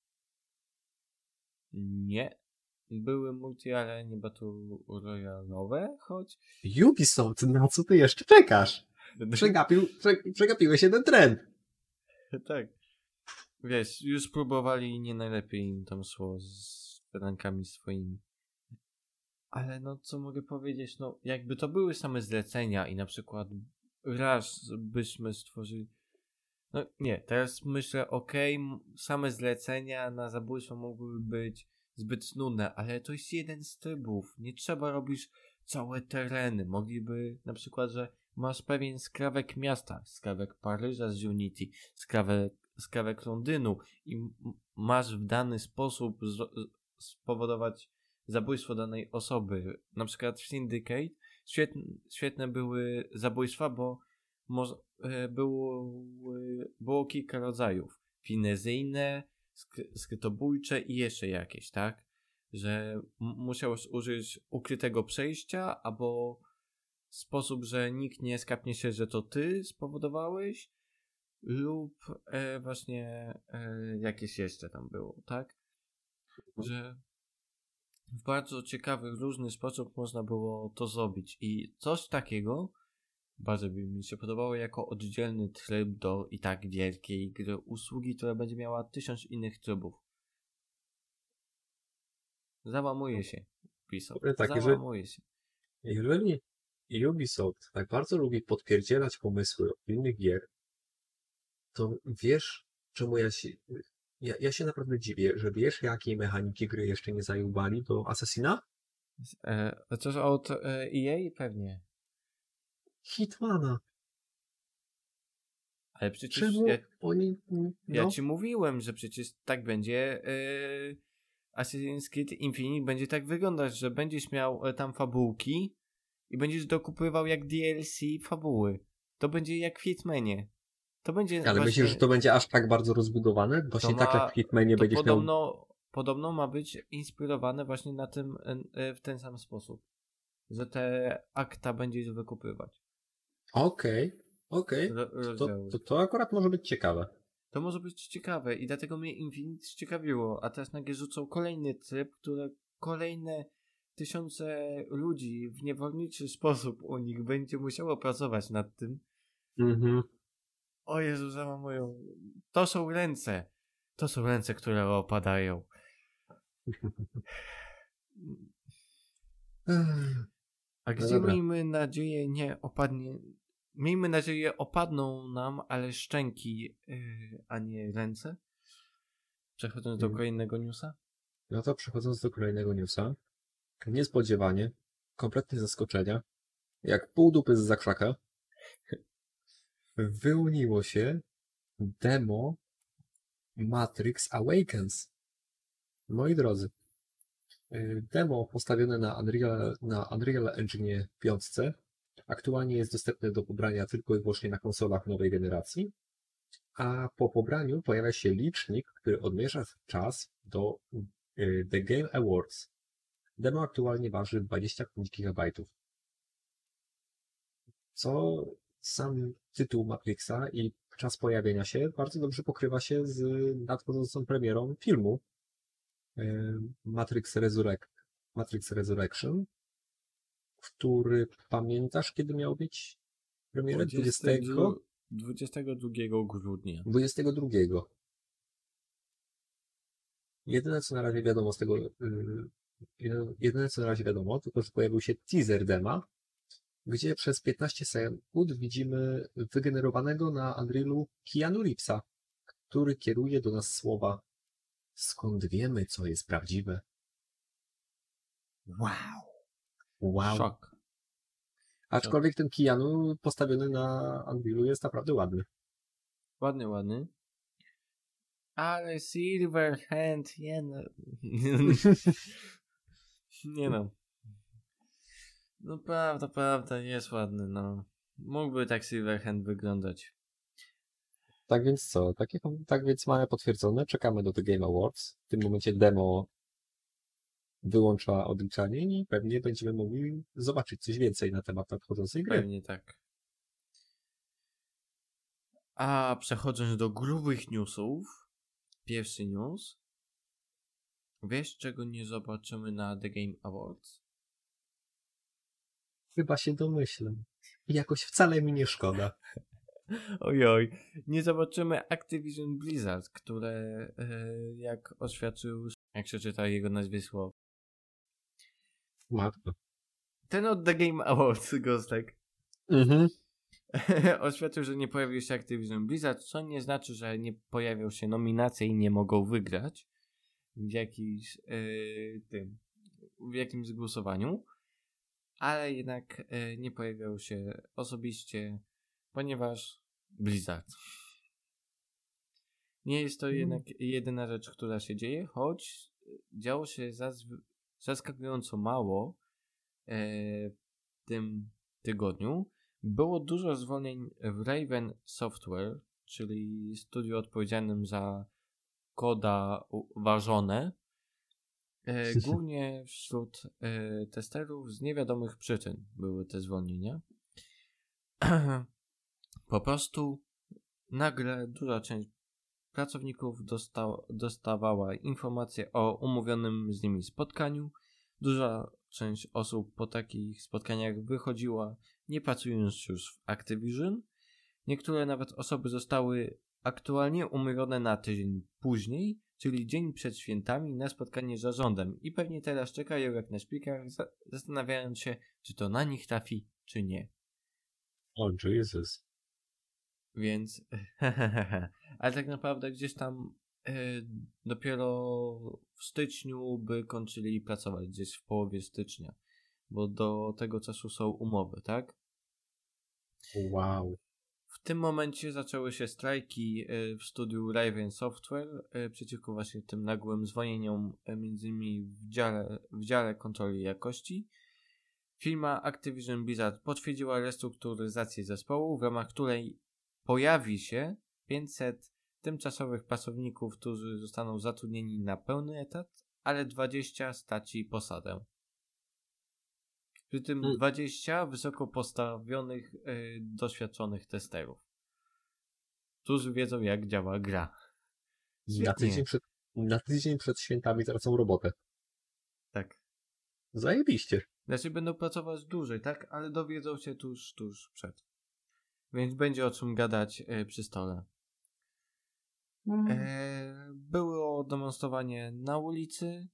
Nie. Były multi, ale nie Battle Royale'owe, choć... Ubisoft, na co ty jeszcze czekasz? Przegapiłeś jeden trend. Tak. Wiesz, już próbowali i nie najlepiej im tam szło z rękami swoimi. Ale no co mogę powiedzieć, no jakby to były same zlecenia i na przykład raz byśmy stworzyli. No nie, teraz myślę, same zlecenia na zabójstwo mogłyby być zbyt nudne, ale to jest jeden z trybów. Nie trzeba robić całe tereny. Mogliby na przykład, że masz pewien skrawek miasta, skrawek Paryża z Unity, skrawek Londynu i masz w dany sposób spowodować zabójstwo danej osoby. Na przykład w Syndicate świetne były zabójstwa, bo było kilka rodzajów. Finezyjne, skrytobójcze i jeszcze jakieś, tak? Że musiałeś użyć ukrytego przejścia, albo sposób, że nikt nie skapnie się, że to ty spowodowałeś, lub właśnie jakieś jeszcze tam było, tak? Że w bardzo ciekawy, różny sposób można było to zrobić i coś takiego bardzo by mi się podobało jako oddzielny tryb do i tak wielkiej gry usługi, która będzie miała 1000 innych trybów. Załamuje się Ubisoft. Załamuje się. Jeżeli Ubisoft tak bardzo lubi podpierdzielać pomysły innych gier, to wiesz, czemu ja się naprawdę dziwię, że wiesz, jakiej mechaniki gry jeszcze nie zajubali do Assassina? Chociaż od EA pewnie. Hitmana. Ale przecież czemu oni... No. Ja ci mówiłem, że przecież tak będzie Assassin's Creed Infinite będzie tak wyglądać, że będziesz miał tam fabułki i będziesz dokupywał jak DLC fabuły. To będzie jak w Hitmanie. To będzie ale właśnie... myślisz, że to będzie aż tak bardzo rozbudowane? Właśnie tak jak w Hitmanie będziesz Podobno ma być inspirowane właśnie na tym, w ten sam sposób. Że te akta będziesz wykupywać. Okej. To akurat może być ciekawe. To może być ciekawe i dlatego mnie Infinite ciekawiło, a teraz nagle rzucą kolejny tryb, które kolejne tysiące ludzi w niewolniczy sposób u nich będzie musiało pracować nad tym. Mhm. O Jezu, zamamują. To są ręce, które opadają. A gdzie miejmy nadzieję miejmy nadzieję opadną nam, ale szczęki, a nie ręce. Przechodząc do kolejnego newsa. No to przechodząc do kolejnego newsa. Niespodziewanie, kompletnie zaskoczenia, jak pół dupy z zakrzaka, wyłoniło się demo Matrix Awakens. Moi drodzy, demo postawione na Unreal Engine 5 aktualnie jest dostępne do pobrania tylko i wyłącznie na konsolach nowej generacji, a po pobraniu pojawia się licznik, który odmierza czas do The Game Awards. Demo aktualnie waży 25 GB. Co sam tytuł Matrixa i czas pojawienia się bardzo dobrze pokrywa się z nadchodzącą premierą filmu Matrix Resurrection, który pamiętasz, kiedy miał być premierę? 22 grudnia. 22. Jedyne co na razie wiadomo, to że pojawił się teaser dema, gdzie przez 15 sekund widzimy wygenerowanego na Unrealu Keanu Reevesa, który kieruje do nas słowa: skąd wiemy, co jest prawdziwe? Wow. Szok. Aczkolwiek ten Keanu postawiony na Unrealu jest naprawdę ładny. Ładny. Ale Silverhand, nie no. No prawda, jest ładny, no. Mógłby tak Silverhand wyglądać. Tak więc co? Tak więc mamy potwierdzone, czekamy do The Game Awards. W tym momencie demo wyłącza odliczanie i pewnie będziemy mogli zobaczyć coś więcej na temat nadchodzącej gry. Pewnie tak. A przechodząc do grubych newsów, pierwszy news. Wiesz, czego nie zobaczymy na The Game Awards? Chyba się domyślam. Jakoś wcale mi nie szkoda. Ojoj, nie zobaczymy Activision Blizzard, które jak oświadczył, jak się czyta jego nazwisko, Matko. Ten od The Game Awards, Gostek, Mhm. oświadczył, że nie pojawił się Activision Blizzard, co nie znaczy, że nie pojawią się nominacje i nie mogą wygrać w jakimś głosowaniu, ale jednak nie pojawiał się osobiście, ponieważ Blizzard. Nie jest to jednak jedyna rzecz, która się dzieje, choć działo się zaskakująco mało w tym tygodniu. Było dużo zwolnień w Raven Software, czyli studiu odpowiedzialnym za koda ważone, głównie wśród testerów z niewiadomych przyczyn były te zwolnienia. Po prostu nagle duża część pracowników dostawała informacje o umówionym z nimi spotkaniu. Duża część osób po takich spotkaniach wychodziła, nie pracując już w Activision. Niektóre nawet osoby zostały aktualnie umówione na tydzień później, czyli dzień przed świętami, na spotkanie z zarządem i pewnie teraz czekają jak na szpikach, zastanawiając się, czy to na nich trafi, czy nie. O Jesus. Więc ale tak naprawdę gdzieś tam dopiero w styczniu by kończyli pracować, gdzieś w połowie stycznia, bo do tego czasu są umowy, tak? Wow. W tym momencie zaczęły się strajki w studiu Raven Software przeciwko właśnie tym nagłym zwolnieniom, między innymi w dziale kontroli jakości. Firma Activision Blizzard potwierdziła restrukturyzację zespołu, w ramach której pojawi się 500 tymczasowych pracowników, którzy zostaną zatrudnieni na pełny etat, ale 20 straci posadę. Przy tym 20 wysoko postawionych, doświadczonych testerów, którzy wiedzą, jak działa gra. Na tydzień przed świętami tracą robotę. Tak. Zajebiście. Znaczy będą pracować dłużej, tak? Ale dowiedzą się tuż przed. Więc będzie o czym gadać przy stole. Było demonstrowanie na ulicy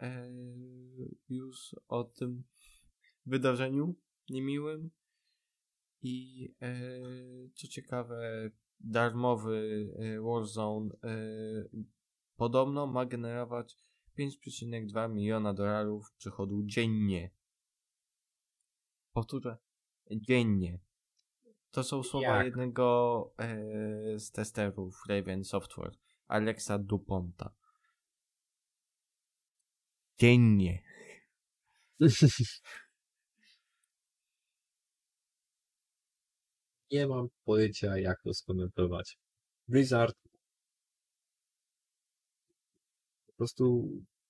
już o tym wydarzeniu niemiłym i co ciekawe, darmowy Warzone podobno ma generować 5,2 miliona dolarów przychodu dziennie. Powtórzę, dziennie. To są słowa jednego z testerów Raven Software, Alexa Duponta. Dziennie. Nie mam pojęcia, jak to skomentować. Blizzard po prostu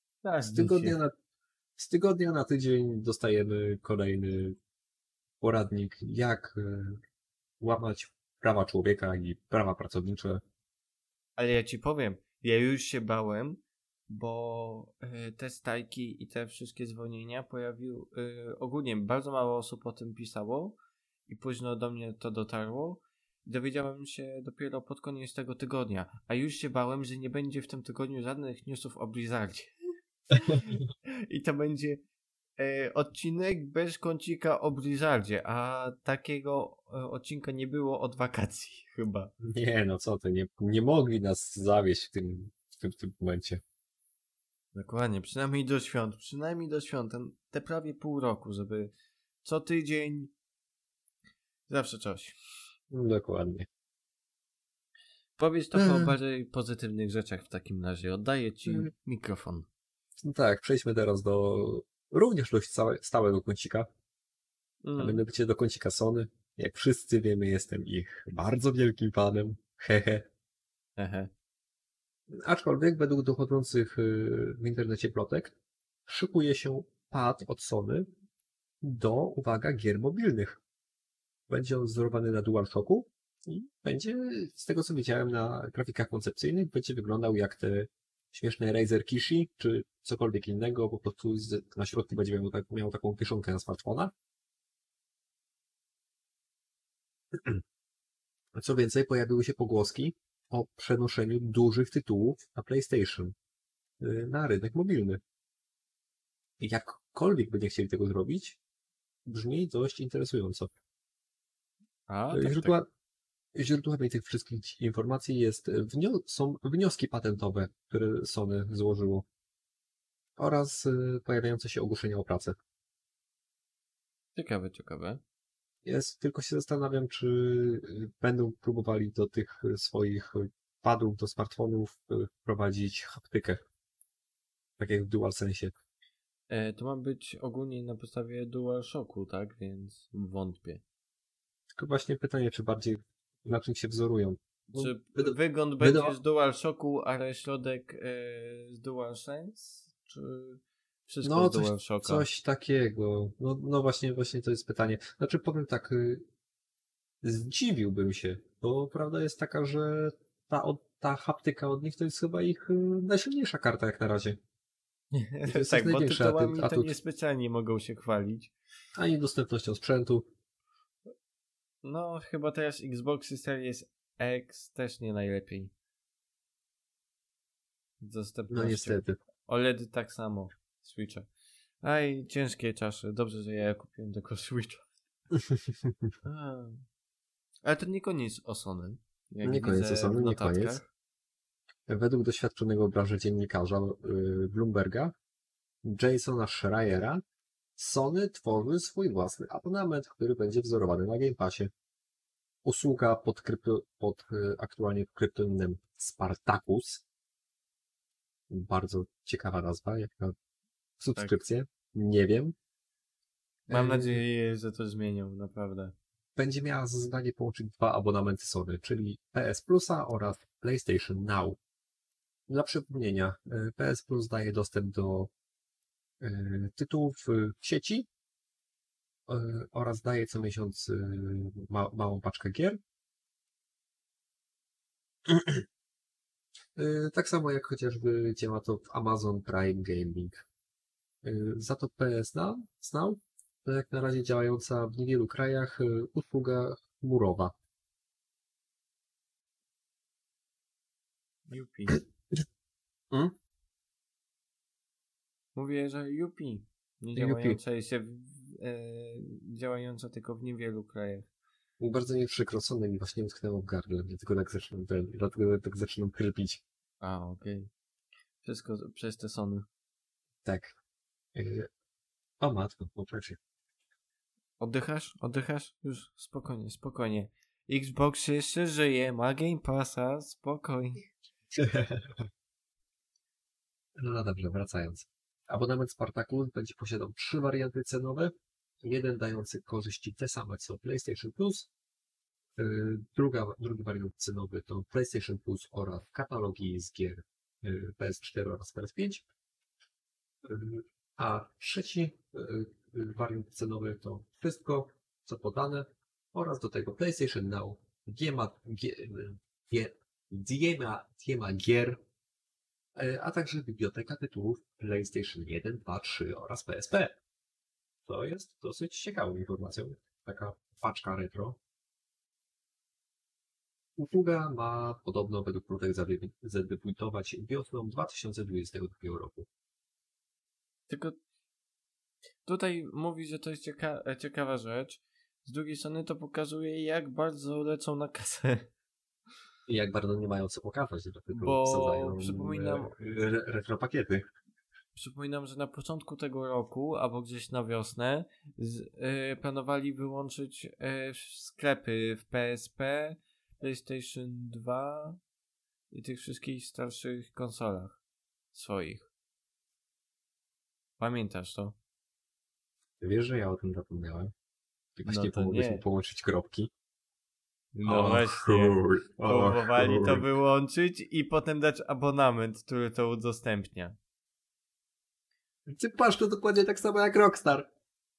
z tygodnia na tydzień dostajemy kolejny poradnik, jak łamać prawa człowieka i prawa pracownicze. Ale ja ci powiem, ja już się bałem, bo te strajki i te wszystkie zwolnienia ogólnie bardzo mało osób o tym pisało i późno do mnie to dotarło. Dowiedziałem się dopiero pod koniec tego tygodnia, a już się bałem, że nie będzie w tym tygodniu żadnych newsów o Blizzardzie. I to będzie odcinek bez kącika o Blizzardzie, a takiego odcinka nie było od wakacji chyba. Nie, no co ty, nie mogli nas zawieść w tym momencie. Dokładnie, przynajmniej do świąt, te prawie pół roku, żeby co tydzień zawsze coś. Dokładnie. Powiedz trochę o bardziej pozytywnych rzeczach w takim razie. Oddaję ci mikrofon. No tak, przejdźmy teraz do również dość stałego kącika. A mianowicie do kącika Sony. Jak wszyscy wiemy, jestem ich bardzo wielkim fanem. Hehe. Aczkolwiek według dochodzących w internecie plotek szykuje się pad od Sony do, uwaga, gier mobilnych. Będzie on wzorowany na DualShocku i będzie, z tego co widziałem na grafikach koncepcyjnych, będzie wyglądał jak te śmieszne Razer Kishi, czy cokolwiek innego, po prostu na środku będzie miał taką kieszonkę na smartfona. Co więcej, pojawiły się pogłoski o przenoszeniu dużych tytułów na PlayStation na rynek mobilny. Jak jakkolwiek by nie chcieli tego zrobić, brzmi dość interesująco. Źródłami tych wszystkich informacji są wnioski patentowe, które Sony złożyło oraz pojawiające się ogłoszenia o pracę. Ciekawe. Tylko się zastanawiam, czy będą próbowali do tych swoich padów, do smartfonów wprowadzić haptykę. Tak jak w DualSense. To ma być ogólnie na podstawie DualShocku, tak? Więc wątpię. Tylko właśnie pytanie, czy bardziej na czym się wzorują. Czy wygląd będzie z DualShocku, ale środek z DualSense? Czy wszystko z DualShocka? Coś takiego. No właśnie to jest pytanie. Znaczy powiem tak, zdziwiłbym się, bo prawda jest taka, że ta haptyka od nich to jest chyba ich najsilniejsza karta jak na razie. Tak, bo tytułami to niespecjalnie mogą się chwalić. Ani dostępnością sprzętu. No, chyba teraz Xboxy Series X też nie najlepiej. Dostępnością. No niestety. OLED tak samo. Switcha. Aj, ciężkie czasy. Dobrze, że ja kupiłem tego Switcha. Ale to nie koniec o Sony. Nie koniec o Sony, nie koniec. Według doświadczonego w branży dziennikarza Bloomberga, Jasona Schreiera, Sony tworzy swój własny abonament, który będzie wzorowany na Game Passie. Usługa aktualnie kryptonimem Spartacus. Bardzo ciekawa nazwa, jak na subskrypcję. Tak. Nie wiem. Mam nadzieję, że to zmienią, naprawdę. Będzie miała za zadanie połączyć dwa abonamenty Sony, czyli PS Plusa oraz PlayStation Now. Dla przypomnienia, PS Plus daje dostęp do tytułów w sieci oraz daje co miesiąc małą paczkę gier. Tak samo jak chociażby działa to w Amazon Prime Gaming. Za to PS Now to jak na razie działająca w niewielu krajach usługa chmurowa. Yupi. Mówię, że Yupi. Nie działająca tylko w niewielu krajach. Bardzo mi przykro, Sony mi właśnie utknęło w gardle, dlatego tak zaczynam chrypić. Okej. Wszystko przez te Sony. Tak. O matko, popatrzcie. Oddychasz? Już spokojnie. Xbox jeszcze żyje, ma Game Passa, spokojnie. No dobrze, wracając. Abonament Spartacus będzie posiadał 3 warianty cenowe. Jeden dający korzyści te same co PlayStation Plus. Drugi wariant cenowy to PlayStation Plus oraz katalogi z gier PS4 oraz PS5. A trzeci wariant cenowy to wszystko, co podane, oraz do tego PlayStation Now, Diema gier, a także biblioteka tytułów PlayStation 1, 2, 3 oraz PSP. To jest dosyć ciekawą informacją. Taka paczka retro. Usługa ma podobno według plotek zadebiutować wiosną 2022 roku. Tylko tutaj mówi, że to jest ciekawa rzecz. Z drugiej strony to pokazuje, jak bardzo lecą na kasę. I jak bardzo nie mają co pokazać, bo przypominam, retropakiety. Przypominam, że na początku tego roku, albo gdzieś na wiosnę, planowali wyłączyć sklepy w PSP, PlayStation 2 i tych wszystkich starszych konsolach swoich. Pamiętasz to? Wiesz, że ja o tym zapomniałem? Właśnie pomogłeś mi połączyć kropki. No właśnie. Próbowali to wyłączyć i potem dać abonament, który to udostępnia. Ty patrz, to dokładnie tak samo jak Rockstar.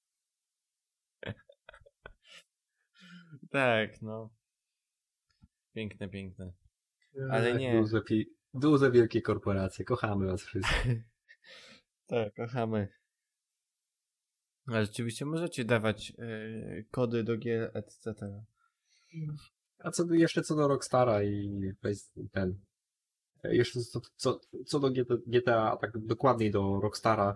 Tak, no. Piękne. Ale nie. Duże wielkie korporacje. Kochamy was wszyscy. Tak, kochamy. Ale rzeczywiście możecie dawać kody do gier, etc. A co do Rockstara i ten... Jeszcze co do GTA, a tak dokładniej do Rockstara,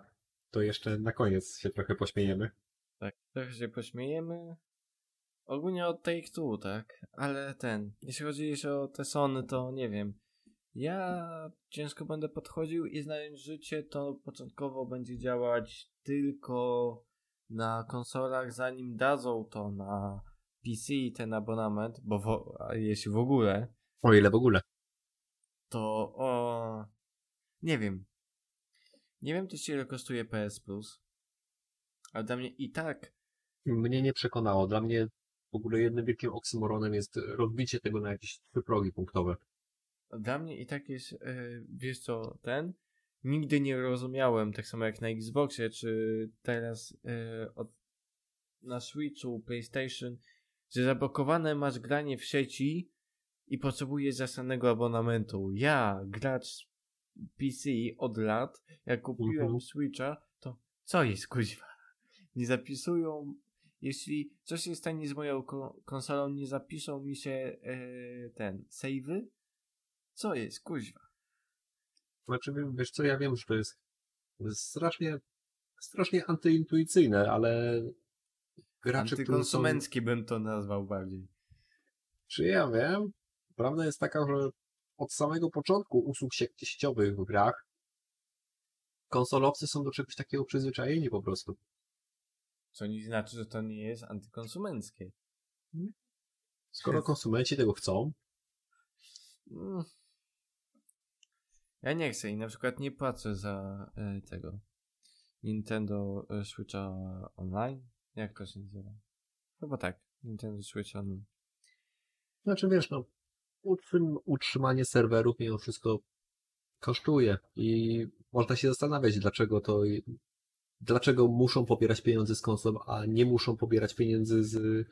To jeszcze na koniec się trochę pośmiejemy. Tak, trochę się pośmiejemy. Ogólnie od Take-Two, tak? Ale jeśli chodzi jeszcze o te Sony, to nie wiem. Ja ciężko będę podchodził i znając życie, to początkowo będzie działać tylko na konsolach, zanim dadzą to na PC ten abonament, a jeśli w ogóle, O ile w ogóle. to nie wiem. Nie wiem też ile kosztuje PS Plus, ale dla mnie i tak Mnie nie przekonało. Dla mnie w ogóle jednym wielkim oksymoronem jest rozbicie tego na jakieś 3 progi punktowe. Dla mnie i tak jest, wiesz co, nigdy nie rozumiałem, tak samo jak na Xboxie, czy teraz na Switchu, PlayStation, że zablokowane masz granie w sieci i potrzebujesz zasadnego abonamentu. Ja, gracz PC od lat, jak kupiłem Switcha, to co jest kuźwa? Nie zapisują, jeśli coś się stanie z moją konsolą, nie zapiszą mi się save'y? Co jest, kuźwa? Znaczy, wiesz co, ja wiem, że to jest strasznie antyintuicyjne, ale gracze, którzy są... Antykonsumencki bym to nazwał bardziej. Czy ja wiem? Prawda jest taka, że od samego początku usług sieciowych w grach konsolowcy są do czegoś takiego przyzwyczajeni po prostu. Co nie znaczy, że to nie jest antykonsumenckie. Skoro konsumenci tego chcą... Ja nie chcę i na przykład nie płacę za tego Nintendo Switcha Online. Jak to się nazywa? Chyba tak. Nintendo Switch Online. Znaczy wiesz, no utrzymanie serwerów mimo wszystko kosztuje i można się zastanawiać, dlaczego muszą pobierać pieniądze z konsol, a nie muszą pobierać pieniędzy z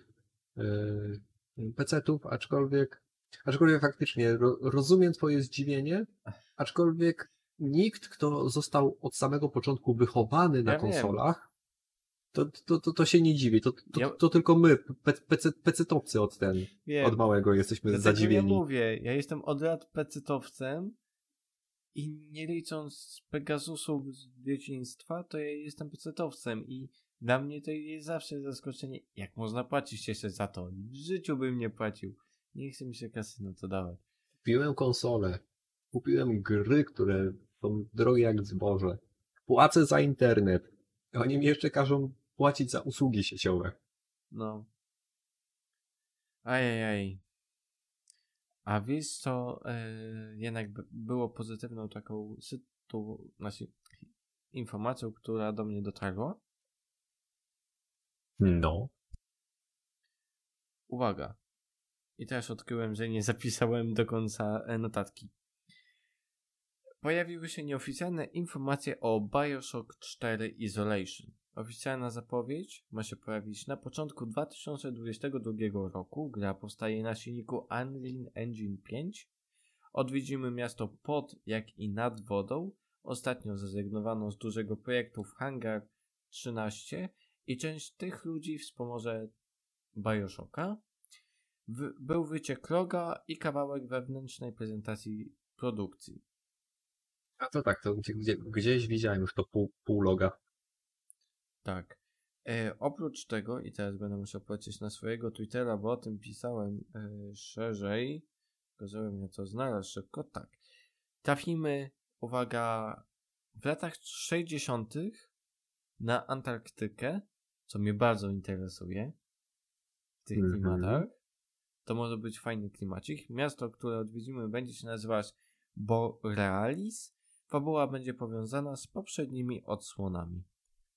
PC-ów, aczkolwiek faktycznie rozumiem twoje zdziwienie, aczkolwiek nikt, kto został od samego początku wychowany na konsolach, to się nie dziwi. To tylko my, PC-towcy od małego jesteśmy zadziwieni. Ja mówię, ja jestem od lat PC-towcem i nie licząc Pegasusów z dzieciństwa, to ja jestem PC-towcem i dla mnie to jest zawsze zaskoczenie, jak można płacić jeszcze za to. W życiu bym nie płacił. Nie chce mi się kasy na to dawać. Kupiłem konsolę. Kupiłem gry, które są drogie jak zboże. Płacę za internet. Oni mi jeszcze każą płacić za usługi sieciowe. No. Ajajaj. A wiesz co jednak było pozytywną taką informacją, która do mnie dotarła? No. Uwaga. I też odkryłem, że nie zapisałem do końca notatki. Pojawiły się nieoficjalne informacje o BioShock 4 Isolation. Oficjalna zapowiedź ma się pojawić na początku 2022 roku. Gra powstaje na silniku Unreal Engine 5. Odwiedzimy miasto pod, jak i nad wodą. Ostatnio zrezygnowano z dużego projektu w Hangar 13 i część tych ludzi wspomoże BioShocka. Był wyciek loga i kawałek wewnętrznej prezentacji produkcji. A to tak, to gdzieś widziałem już to pół loga. Tak. Oprócz tego, i teraz będę musiał polecieć na swojego Twittera, bo o tym pisałem szerzej. Pokazałem mnie to znalazł szybko. Tak. Trafimy, uwaga, w latach 60. na Antarktykę, co mnie bardzo interesuje w tych klimatach. To może być fajny klimacik. Miasto, które odwiedzimy, będzie się nazywać Borealis. Fabuła będzie powiązana z poprzednimi odsłonami.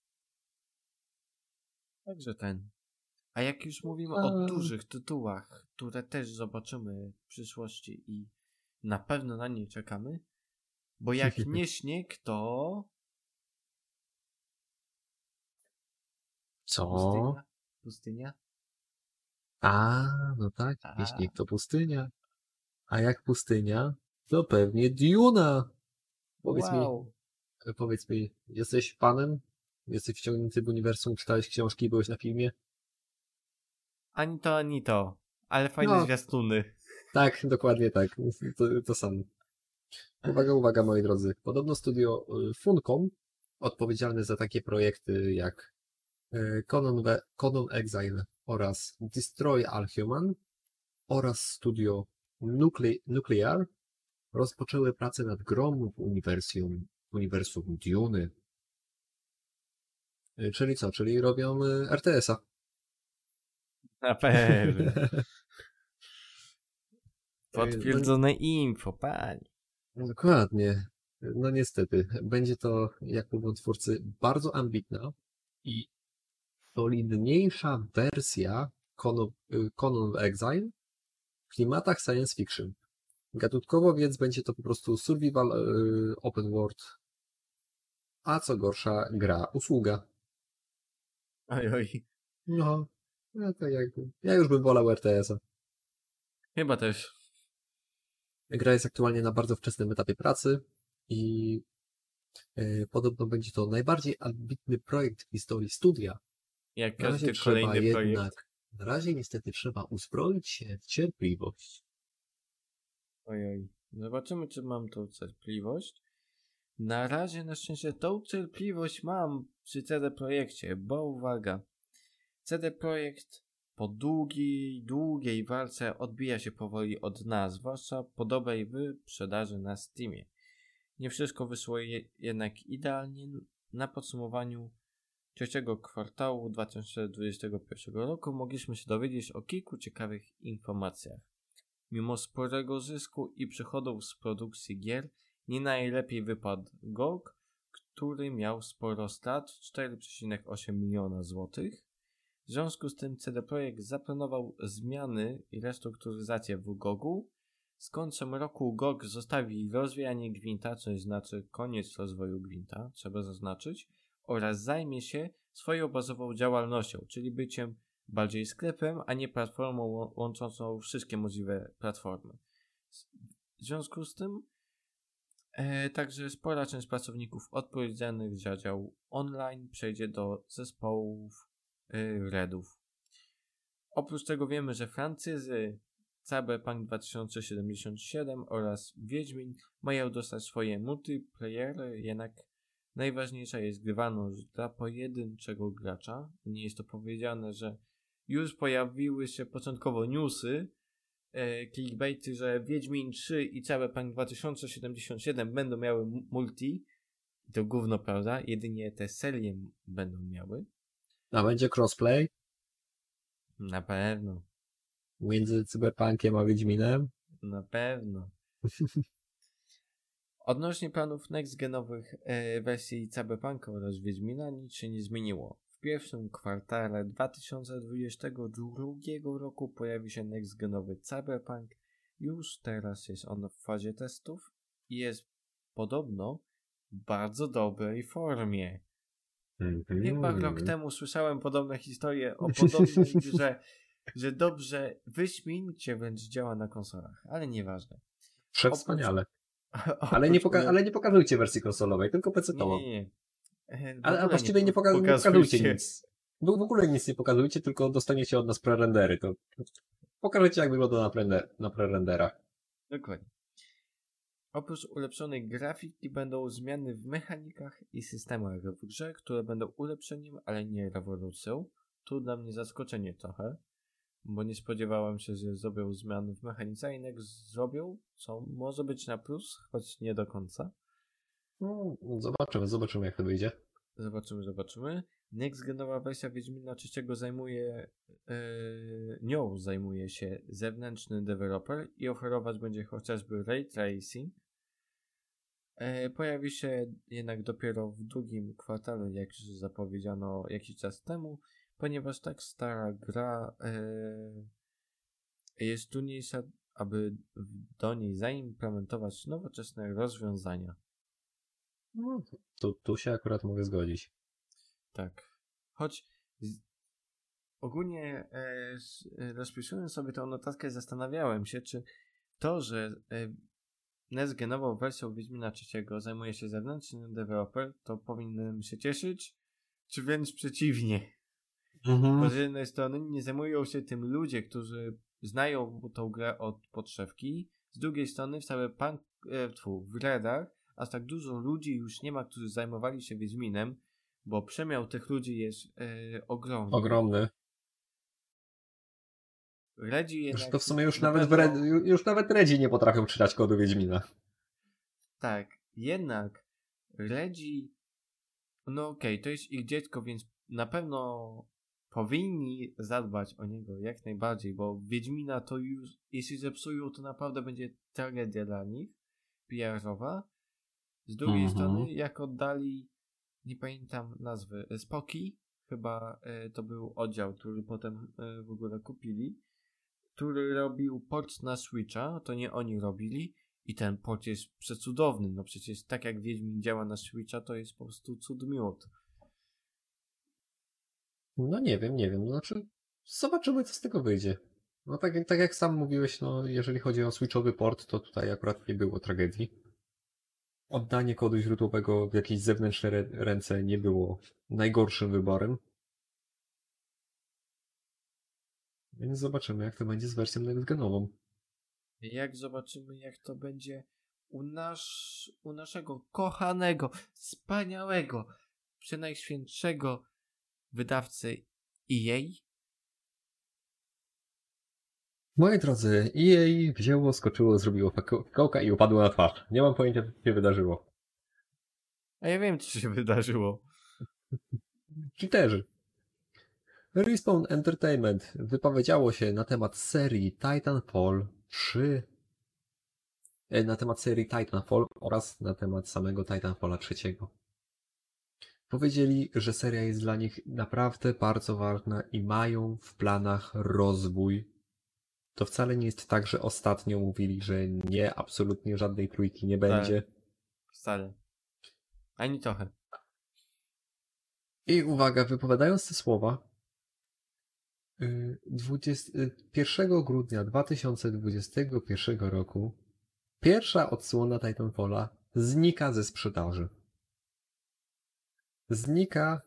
Także A jak już mówimy o dużych tytułach, które też zobaczymy w przyszłości i na pewno na nie czekamy, bo jak nie śnieg, to... Co? Pustynia? No tak, nie śnieg to pustynia. A jak pustynia, to pewnie Duna. Powiedz mi, jesteś fanem? Jesteś wciągnięty w uniwersum, czytałeś książki, byłeś na filmie? Ani to. Ale fajne zwiastuny. Tak, dokładnie tak. To samo. Uwaga, moi drodzy. Podobno studio Funcom odpowiedzialny za takie projekty jak Conan Exile oraz Destroy All Human oraz studio Nuclear rozpoczęły pracę nad grą w uniwersum Duny. Czyli co? Czyli robią RTS-a. Na pewno. Potwierdzone info, panie. Dokładnie. No niestety. Będzie to, jak mówią twórcy, bardzo ambitna i solidniejsza wersja Conan Exile w klimatach science fiction. Gatunkowo więc będzie to po prostu survival open world, a co gorsza usługa. Oj. No, ja już bym wolał RTS-a. Chyba też. Gra jest aktualnie na bardzo wczesnym etapie pracy i podobno będzie to najbardziej ambitny projekt w historii studia. Jak każdy kolejny projekt. Na razie niestety trzeba uzbroić się w cierpliwość. Ojoj. Zobaczymy, czy mam tą cierpliwość. Na razie na szczęście tą cierpliwość mam przy CD Projekcie, bo uwaga. CD Projekt po długiej walce odbija się powoli od nas, zwłaszcza po dobrej wyprzedaży na Steamie. Nie wszystko wyszło jednak idealnie. Na podsumowaniu trzeciego kwartału 2021 roku mogliśmy się dowiedzieć o kilku ciekawych informacjach. Mimo sporego zysku i przychodów z produkcji gier, nie najlepiej wypadł GOG, który miał sporo strat, 4,8 miliona złotych. W związku z tym CD Projekt zaplanował zmiany i restrukturyzację w GOG-u. Z końcem roku GOG zostawi rozwijanie Gwinta, co znaczy koniec rozwoju Gwinta, trzeba zaznaczyć, oraz zajmie się swoją bazową działalnością, czyli byciem bardziej sklepem, a nie platformą łączącą wszystkie możliwe platformy. W związku z tym także spora część pracowników odpowiedzialnych za dział online przejdzie do zespołów Redów. Oprócz tego wiemy, że Francyzy Cyberpunk 2077 oraz Wiedźmin mają dostać swoje multiplayery, jednak najważniejsza jest grywalność dla pojedynczego gracza. Nie jest to powiedziane, że już pojawiły się początkowo newsy, clickbaity, że Wiedźmin 3 i Cyberpunk 2077 będą miały multi. To gówno prawda, jedynie te serie będą miały. A będzie crossplay? Na pewno. Między Cyberpunkiem a Wiedźminem? Na pewno. Odnośnie planów next-genowych wersji Cyberpunka oraz Wiedźmina nic się nie zmieniło. W pierwszym kwartale 2022 roku pojawi się next-genowy Cyberpunk. Już teraz jest on w fazie testów i jest podobno w bardzo dobrej formie. Chyba rok temu słyszałem podobne historie o podobnej grze, że dobrze wyśmienicie wręcz działa na konsolach, ale nieważne. Wspaniale. Ale nie pokazujcie wersji konsolowej, tylko PC-tową. Nie. Ale właściwie nie pokazujcie nic. W ogóle nic nie pokazujcie, tylko dostaniecie od nas prerendery. To pokażecie, jak wygląda na prerenderach. Dokładnie. Oprócz ulepszonej grafiki będą zmiany w mechanikach i systemach w grze, które będą ulepszeniem, ale nie rewolucją. Tu dla mnie zaskoczenie trochę, bo nie spodziewałem się, że zrobią zmiany w mechanice, a jednak zrobią, co może być na plus, choć nie do końca. No, zobaczymy jak to wyjdzie. Zobaczymy. Next-genowa wersja Wiedźmina III zajmuje się zewnętrzny deweloper i oferować będzie chociażby ray tracing. Pojawi się jednak dopiero w drugim kwartale, jak już zapowiedziano jakiś czas temu, ponieważ tak stara gra jest trudniejsza, aby do niej zaimplementować nowoczesne rozwiązania. No, tu się akurat mogę zgodzić. Tak. Choć ogólnie rozpisując sobie tę notatkę, zastanawiałem się, czy to, że next-genową wersją Wiedźmina III zajmuje się zewnętrzny deweloper, to powinienem się cieszyć, czy wręcz przeciwnie. Bo z jednej strony nie zajmują się tym ludzie, którzy znają tą grę od podszewki, z drugiej strony w Redach aż tak dużo ludzi już nie ma, którzy zajmowali się Wiedźminem, bo przemiał tych ludzi jest ogromny. Ogromny. Redzi Już jednak to w sumie już na nawet, pewno, już nawet Redzi nie potrafią czytać kodu Wiedźmina. tak, jednak Redzi, no okej, to jest ich dziecko, więc na pewno powinni zadbać o niego jak najbardziej, bo Wiedźmina to już, jeśli zepsują, to naprawdę będzie tragedia dla nich, PR-owa. Z drugiej strony, jak oddali, nie pamiętam nazwy, Spoki, chyba to był oddział, który potem w ogóle kupili, który robił port na Switcha, to nie oni robili i ten port jest przecudowny, no przecież tak jak Wiedźmin działa na Switcha, to jest po prostu cud miód. No nie wiem, znaczy zobaczymy, co z tego wyjdzie. No tak jak sam mówiłeś, no jeżeli chodzi o Switchowy port, to tutaj akurat nie było tragedii. Oddanie kodu źródłowego w jakieś zewnętrzne ręce nie było najgorszym wyborem. Więc zobaczymy, jak to będzie z wersją next-genową. Jak zobaczymy, jak to będzie u naszego kochanego, wspaniałego, przenajświętszego wydawcy EA. Moi drodzy, EA wzięło, skoczyło, zrobiło kołka i upadło na twarz. Nie mam pojęcia, co się wydarzyło. A ja wiem, co się wydarzyło. Cheaterzy. Respawn Entertainment wypowiedziało się na temat serii Titanfall 3, na temat serii Titanfall oraz na temat samego Titanfalla 3. Powiedzieli, że seria jest dla nich naprawdę bardzo ważna i mają w planach rozwój. To wcale nie jest tak, że ostatnio mówili, że nie, absolutnie żadnej trójki nie będzie. Wcale. Ani trochę. I uwaga, wypowiadając te słowa, 1 grudnia 2021 roku pierwsza odsłona Titanfalla znika ze sprzedaży. Znika,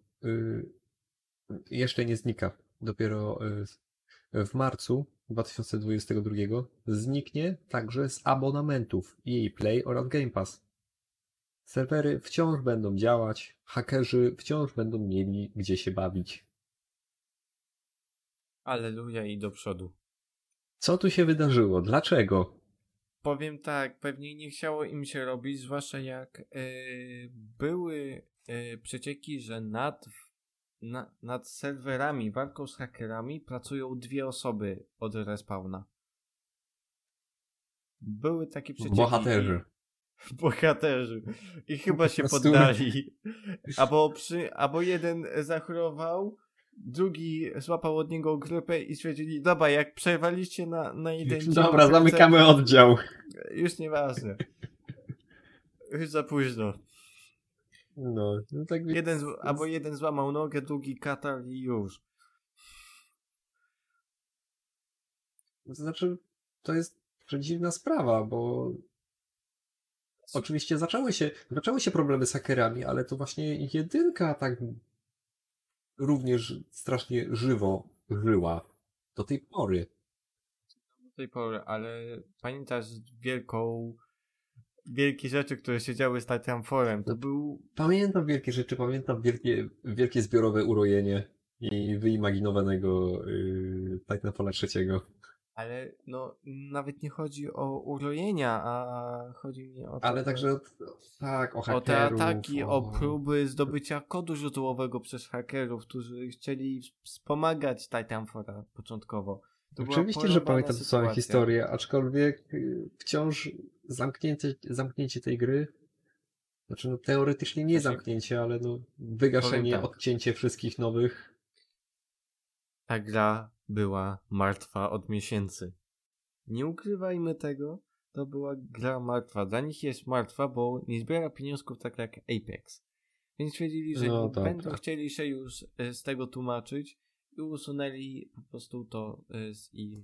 jeszcze nie znika, dopiero w marcu 2022 zniknie także z abonamentów EA Play oraz Game Pass. Serwery wciąż będą działać, hakerzy wciąż będą mieli gdzie się bawić. Alleluja i do przodu. Co tu się wydarzyło? Dlaczego? Powiem tak, pewnie nie chciało im się robić, zwłaszcza jak były przecieki, że nad serwerami, walką z hakerami pracują 2 osoby od Respawna. Były takie przecieki. Bohaterzy. I chyba się poddali. Albo jeden zachorował, drugi złapał od niego grypę i stwierdzili, dobra, jak przerwaliście na jeden dzień... Dobra, zamykamy oddział. Już nieważne. Już za późno. No tak więc... Albo jeden złamał nogę, drugi katar i już. To znaczy, to jest dziwna sprawa, bo oczywiście zaczęły się problemy z hakerami, ale to właśnie jedynka tak również strasznie żywo żyła do tej pory. Do tej pory, ale pamiętasz wielkie rzeczy, które się działy z Titanfallem. To był... Pamiętam wielkie rzeczy, pamiętam wielkie zbiorowe urojenie i wyimaginowanego Titanfalla 3. Ale no, nawet nie chodzi o urojenia, a chodzi mi o to, ale także tak, o hakerów. O te ataki, o próby zdobycia kodu źródłowego przez hakerów, którzy chcieli wspomagać Titanfalla początkowo. To oczywiście, że pamiętam tę całą historię, aczkolwiek wciąż zamknięcie tej gry, znaczy no teoretycznie nie zamknięcie, ale no wygaszenie, tak. Odcięcie wszystkich nowych. Ta gra była martwa od miesięcy. Nie ukrywajmy tego, to była gra martwa. Dla nich jest martwa, bo nie zbiera pieniążków tak jak Apex. Więc stwierdzili, że będą chcieli się już z tego tłumaczyć i usunęli po prostu to z ich.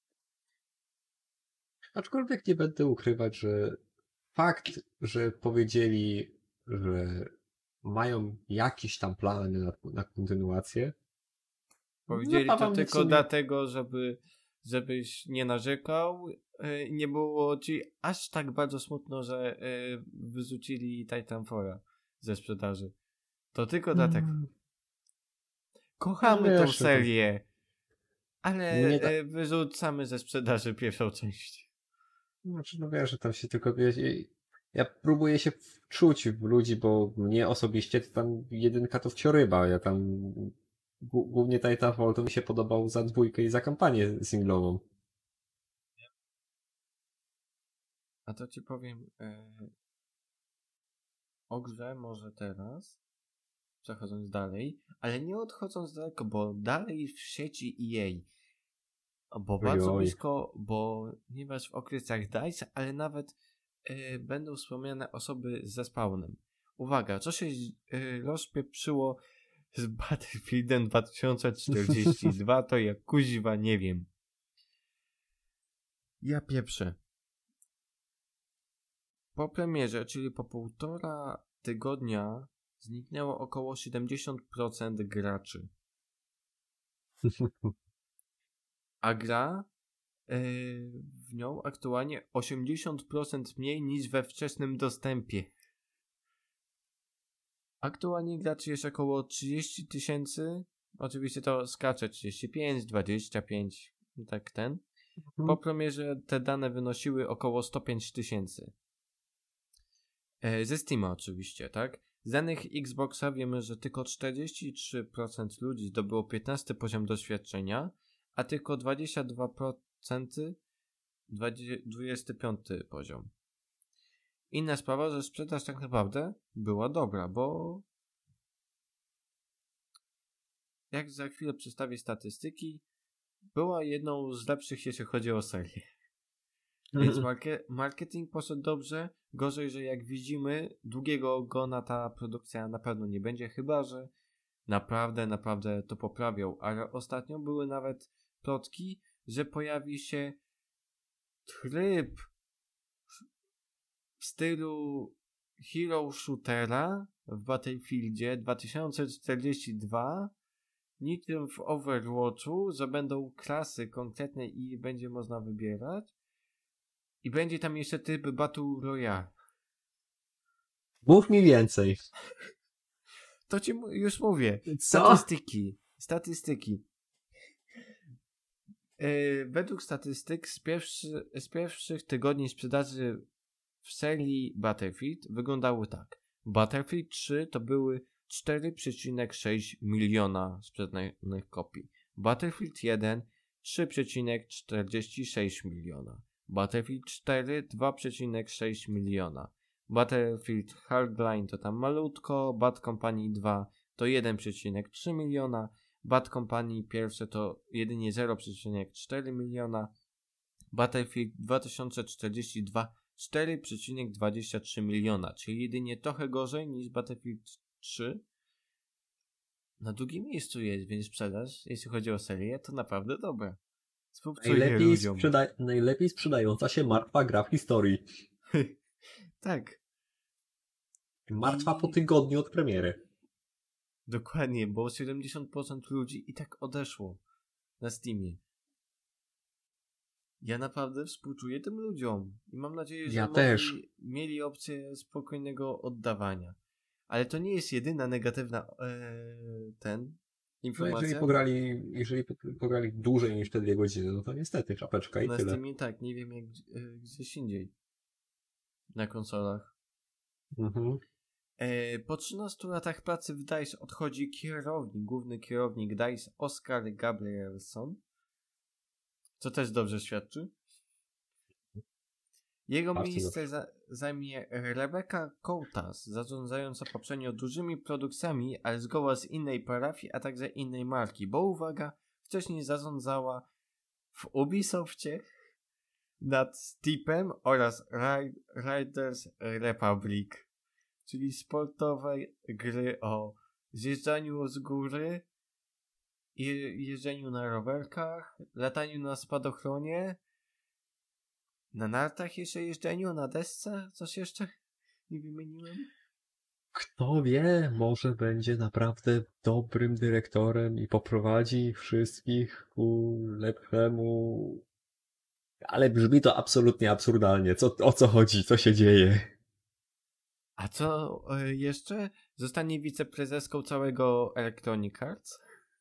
Aczkolwiek nie będę ukrywać, że fakt, że powiedzieli, że mają jakieś tam plany na kontynuację. Powiedzieli to tylko dlatego, żebyś nie narzekał, nie było ci aż tak bardzo smutno, że wyrzucili Titanfalla ze sprzedaży. To tylko dlatego. Kochamy tą Wiesz, no to serię, ale mnie tak, wyrzucamy ze sprzedaży pierwszą część. znaczy, no wiesz, że tam się tylko, ja próbuję się wczuć w ludzi, bo mnie osobiście to tam jedynka to wcioryba, ja tam głównie Titanfall to mi się podobał za dwójkę i za kampanię singlową. A to ci powiem o grze może teraz, przechodząc dalej, ale nie odchodząc daleko, bo dalej w sieci EA. Bo bardzo Ojoj. blisko, bo ponieważ w okresach DICE, ale nawet będą wspomniane osoby z zespawnem. Uwaga, co się rozpieprzyło z Battlefieldem 2042, to ja kuźwa nie wiem. Ja pieprzę. Po premierze, czyli po 1,5 tygodnia, zniknęło około 70% graczy. A gra w nią aktualnie 80% mniej niż we wczesnym dostępie. Aktualnie graczy jest około 30 000. Oczywiście to skacze 35, 25, tak ten. Po premierze te dane wynosiły około 105 000. Ze Steama oczywiście, tak? Z danych Xboxa wiemy, że tylko 43% ludzi zdobyło 15 poziom doświadczenia, a tylko 22% 25 poziom. Inna sprawa, że sprzedaż tak naprawdę była dobra, bo jak za chwilę przedstawię statystyki, była jedną z lepszych, jeśli chodzi o serię. Więc marketing poszedł dobrze. Gorzej, że jak widzimy, długiego ogona ta produkcja na pewno nie będzie, chyba że naprawdę to poprawią. Ale ostatnio były nawet plotki, że pojawi się tryb w stylu hero shootera w Battlefieldzie 2042, niczym w Overwatchu, że będą klasy konkretne i będzie można wybierać. I będzie tam jeszcze typ Battle Royale. Mów mi więcej. To ci już mówię. Co? Statystyki. Według statystyk z pierwszych tygodni sprzedaży w serii Battlefield wyglądały tak. Battlefield 3 to były 4,6 miliona sprzedanych kopii. Battlefield 1 3,46 miliona. Battlefield 4 2,6 miliona. Battlefield Hardline to tam malutko, Bad Company 2 to 1,3 miliona, Bad Company pierwsze to jedynie 0,4 miliona, Battlefield 2042 4,23 miliona, czyli jedynie trochę gorzej niż Battlefield 3. Na drugim miejscu jest, więc sprzedaż, jeśli chodzi o serię, to naprawdę dobra. Współczuję ludziom. Najlepiej sprzedająca się martwa gra w historii. Tak. Martwa po tygodniu od premiery. Dokładnie, bo 70% ludzi i tak odeszło na Steamie. Ja naprawdę współczuję tym ludziom i mam nadzieję, że mieli opcję spokojnego oddawania. Ale to nie jest jedyna negatywna informacja. Jeżeli pograli dłużej niż te 2 godziny, no to niestety czapeczka i na tyle. Na Steamie tak, nie wiem jak gdzieś indziej. Na konsolach. Mhm. Po 13 latach pracy w DICE odchodzi główny kierownik DICE Oskar Gabrielson, co też dobrze świadczy. Jego miejsce zajmie Rebecca Coates, zarządzająca poprzednio dużymi produkcjami, ale zgoła z innej parafii, a także innej marki, bo uwaga, wcześniej zarządzała w Ubisoftie, nad Steepem oraz Riders Republic, czyli sportowe gry o zjeżdżaniu z góry, jeżdżeniu na rowerkach, lataniu na spadochronie, na nartach jeszcze jeżdżeniu, na desce, coś jeszcze nie wymieniłem? Kto wie, może będzie naprawdę dobrym dyrektorem i poprowadzi wszystkich ku lepszemu Ale brzmi to absolutnie absurdalnie. O co chodzi? Co się dzieje? A co jeszcze? Zostanie wiceprezeską całego Electronic Arts?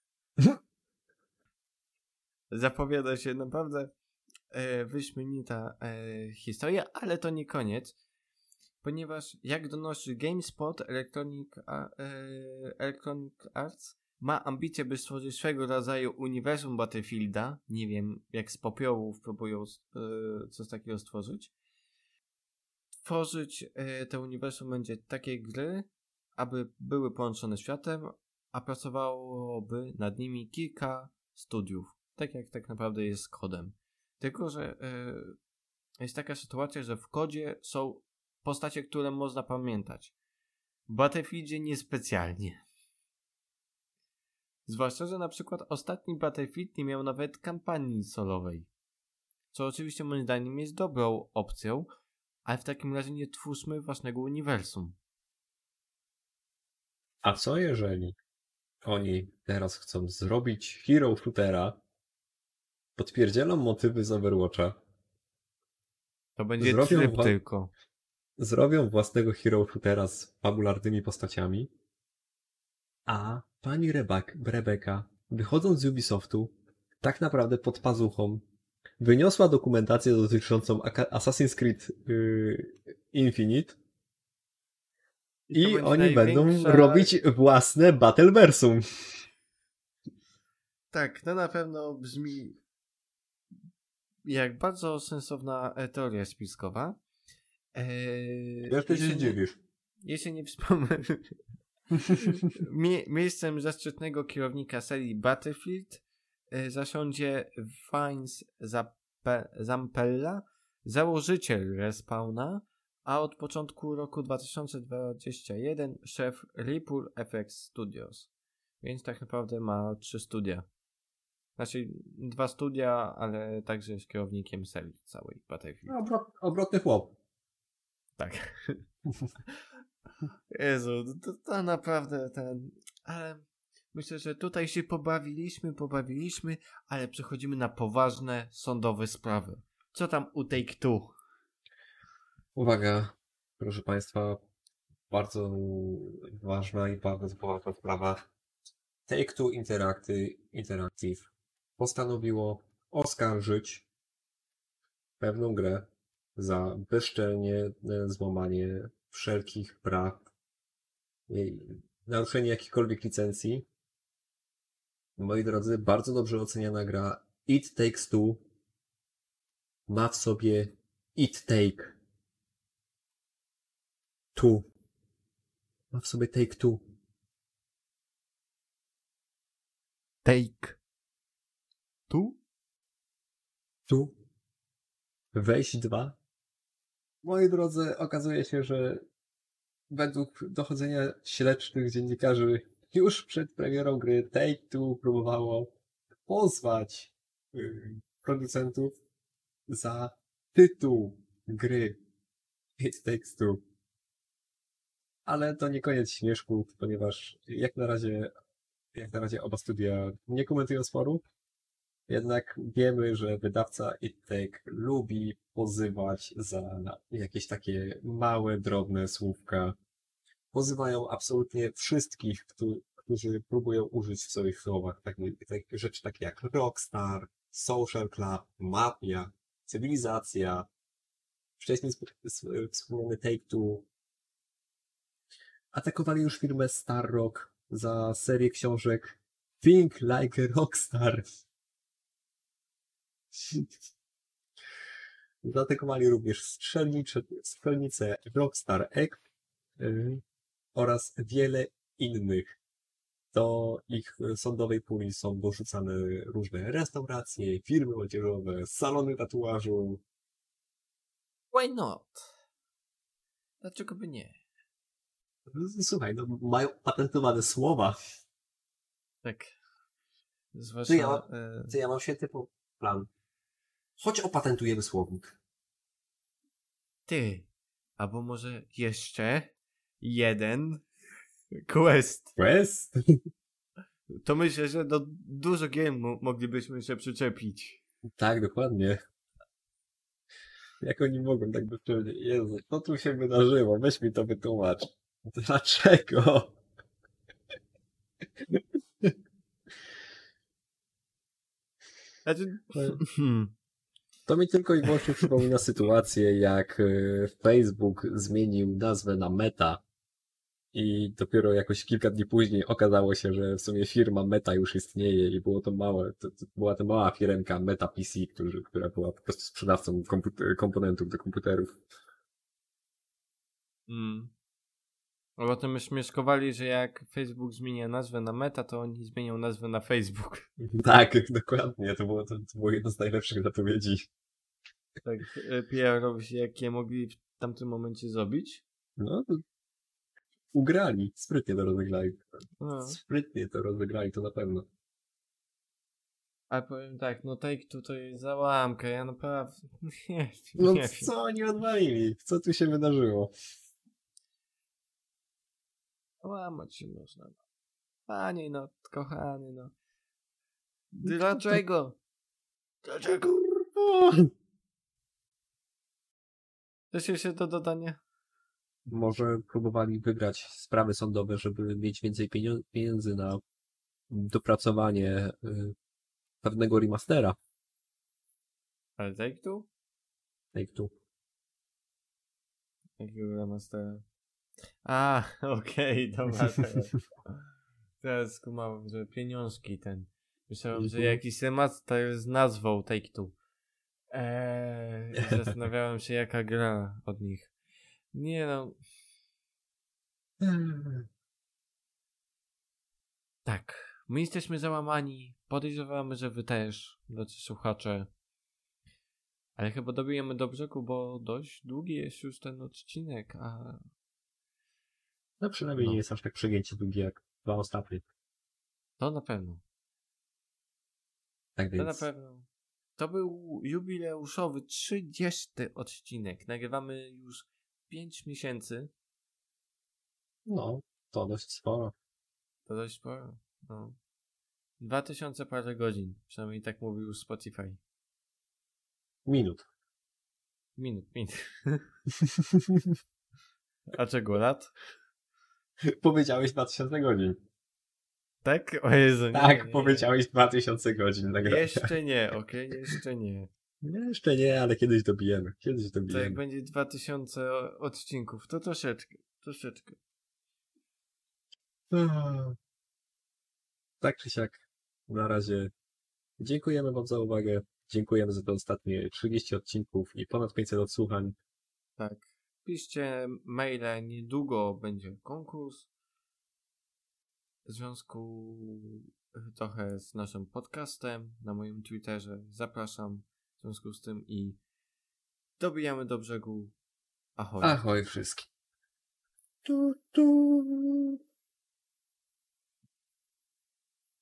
Zapowiada się naprawdę wyśmienita historia, ale to nie koniec, ponieważ jak donosi GameSpot, Electronic Arts ma ambicje, by stworzyć swego rodzaju uniwersum Battlefielda. Nie wiem, jak z popiołów próbują coś takiego stworzyć. Tworzyć to uniwersum będzie takie gry, aby były połączone światem, a pracowałoby nad nimi kilka studiów. Tak jak tak naprawdę jest z kodem. Tylko, że jest taka sytuacja, że w kodzie są postacie, które można pamiętać. W Battlefieldzie niespecjalnie. Zwłaszcza, że na przykład ostatni Battlefield nie miał nawet kampanii solowej. Co oczywiście moim zdaniem jest dobrą opcją, ale w takim razie nie twórzmy własnego uniwersum. A co jeżeli oni teraz chcą zrobić hero shootera, potwierdzielą motywy z Overwatcha, To będzie tryb tylko. Zrobią własnego hero shootera z fabularnymi postaciami, a pani Rebeka, wychodząc z Ubisoftu, tak naprawdę pod pazuchą, wyniosła dokumentację dotyczącą Assassin's Creed Infinite i oni będą robić własne Battleversum. Tak, to na pewno brzmi jak bardzo sensowna teoria spiskowa. Jak ty się dziwisz? Jeśli nie wspomnę... Miejscem zaszczytnego kierownika serii Battlefield zasiądzie Vince Zampella, założyciel Respawna, a od początku roku 2021 szef Ripple FX Studios. Więc tak naprawdę ma 3 studia. Znaczy 2 studia, ale także jest kierownikiem serii całej Battlefield. Obrotny chłop. Tak. Jezu, to naprawdę ale myślę, że tutaj się pobawiliśmy, ale przechodzimy na poważne sądowe sprawy. Co tam u Take-Two? Uwaga, proszę Państwa, bardzo ważna i bardzo poważna sprawa. Take-Two Interactive postanowiło oskarżyć pewną grę za bezczelnie złamanie wszelkich praw, naruszenie jakichkolwiek licencji. Moi drodzy, bardzo dobrze oceniana gra It Takes Two ma w sobie It Take Two. Ma w sobie Take Two. Take Two? Two. Weź 2. Moi drodzy, okazuje się, że według dochodzenia śledczych dziennikarzy już przed premierą gry Take-Two próbowało pozwać producentów za tytuł gry It Takes Two. Ale to nie koniec śmieszków, ponieważ jak na razie oba studia nie komentują sporu. Jednak wiemy, że wydawca It Take lubi pozywać za jakieś takie małe, drobne słówka. Pozywają absolutnie wszystkich, którzy próbują użyć w swoich słowach rzeczy takie jak Rockstar, Social Club, Mafia, Cywilizacja, wcześniej wspomniany Take-Two. Atakowali już firmę Star Rock za serię książek Think Like a Rockstar. Zaatakowali również strzelnicę Rockstar Egg oraz wiele innych. Do ich sądowej puli są dorzucane różne restauracje, firmy odzieżowe, salony tatuażu. Why not? Dlaczego by nie? Słuchaj, no mają patentowane słowa. Tak. Zwłaszcza... Ja mam świetny plan. Chodź opatentujemy słownik. Ty. Albo może jeszcze jeden quest. Quest? To myślę, że do dużo gier moglibyśmy się przyczepić. Tak, dokładnie. Jak oni mogą tak bezczelnie? Jezu, co tu się wydarzyło? Weź mi to wytłumacz. Dlaczego? Znaczy, To mi tylko i wyłącznie przypomina sytuację, jak Facebook zmienił nazwę na Meta i dopiero jakoś kilka dni później okazało się, że w sumie firma Meta już istnieje i było to małe, to była to mała firmka Meta PC, która była po prostu sprzedawcą komponentów do komputerów. A potem już śmieszkowali, że jak Facebook zmienia nazwę na Meta, to oni zmienią nazwę na Facebook. Tak, dokładnie, to było jedno z najlepszych zapowiedzi. Tak, PR-owi jakie mogli w tamtym momencie zrobić. No, ugrali, sprytnie to rozegrali. No. Sprytnie to rozegrali, to na pewno. Ale powiem tak, no Take-Two to jest załamka, ja naprawdę nie No wiem. co oni odwalili? Co tu się wydarzyło? Łamać się można. Panie, no, kochany, no. Dlaczego? Dlaczego? Coś jeszcze do dodania? Może próbowali wygrać sprawy sądowe, żeby mieć więcej pieniędzy na dopracowanie pewnego remastera. Ale Take-Two? Take-Two. Jakiego remastera? A, okej, dobra, teraz skumałem, że pieniążki ten. Myślałem, że jakiś remaster z nazwą Take-Two. I zastanawiałem się, jaka gra od nich. Nie no. Tak, my jesteśmy załamani. Podejrzewamy, że wy też, drodzy słuchacze. Ale chyba dobijemy do brzegu, bo dość długi jest już ten odcinek, a... No przynajmniej nie jest aż tak przegięcie długi jak dwa ostatnie. To na pewno. Tak więc... To na pewno. To był jubileuszowy 30. odcinek. Nagrywamy już 5 miesięcy. No, to dość sporo. To dość sporo. No. 2000 parę godzin. Przynajmniej tak mówił już Spotify. Minut. Minut. A czego lat? Powiedziałeś 2000 godzin. Tak? O Jezu, nie. Tak, nie. powiedziałeś 2000 godzin nagrania. Jeszcze nie, okej? Jeszcze nie. Jeszcze nie, ale kiedyś dobijemy. To jak będzie 2000 odcinków, to troszeczkę. Tak czy siak, na razie dziękujemy wam za uwagę. Dziękujemy za te ostatnie 30 odcinków i ponad 500 odsłuchań. Tak. Piszcie maile, niedługo będzie konkurs. W związku trochę z naszym podcastem na moim Twitterze. Zapraszam w związku z tym i dobijamy do brzegu. Ahoj. Ahoj wszystkim.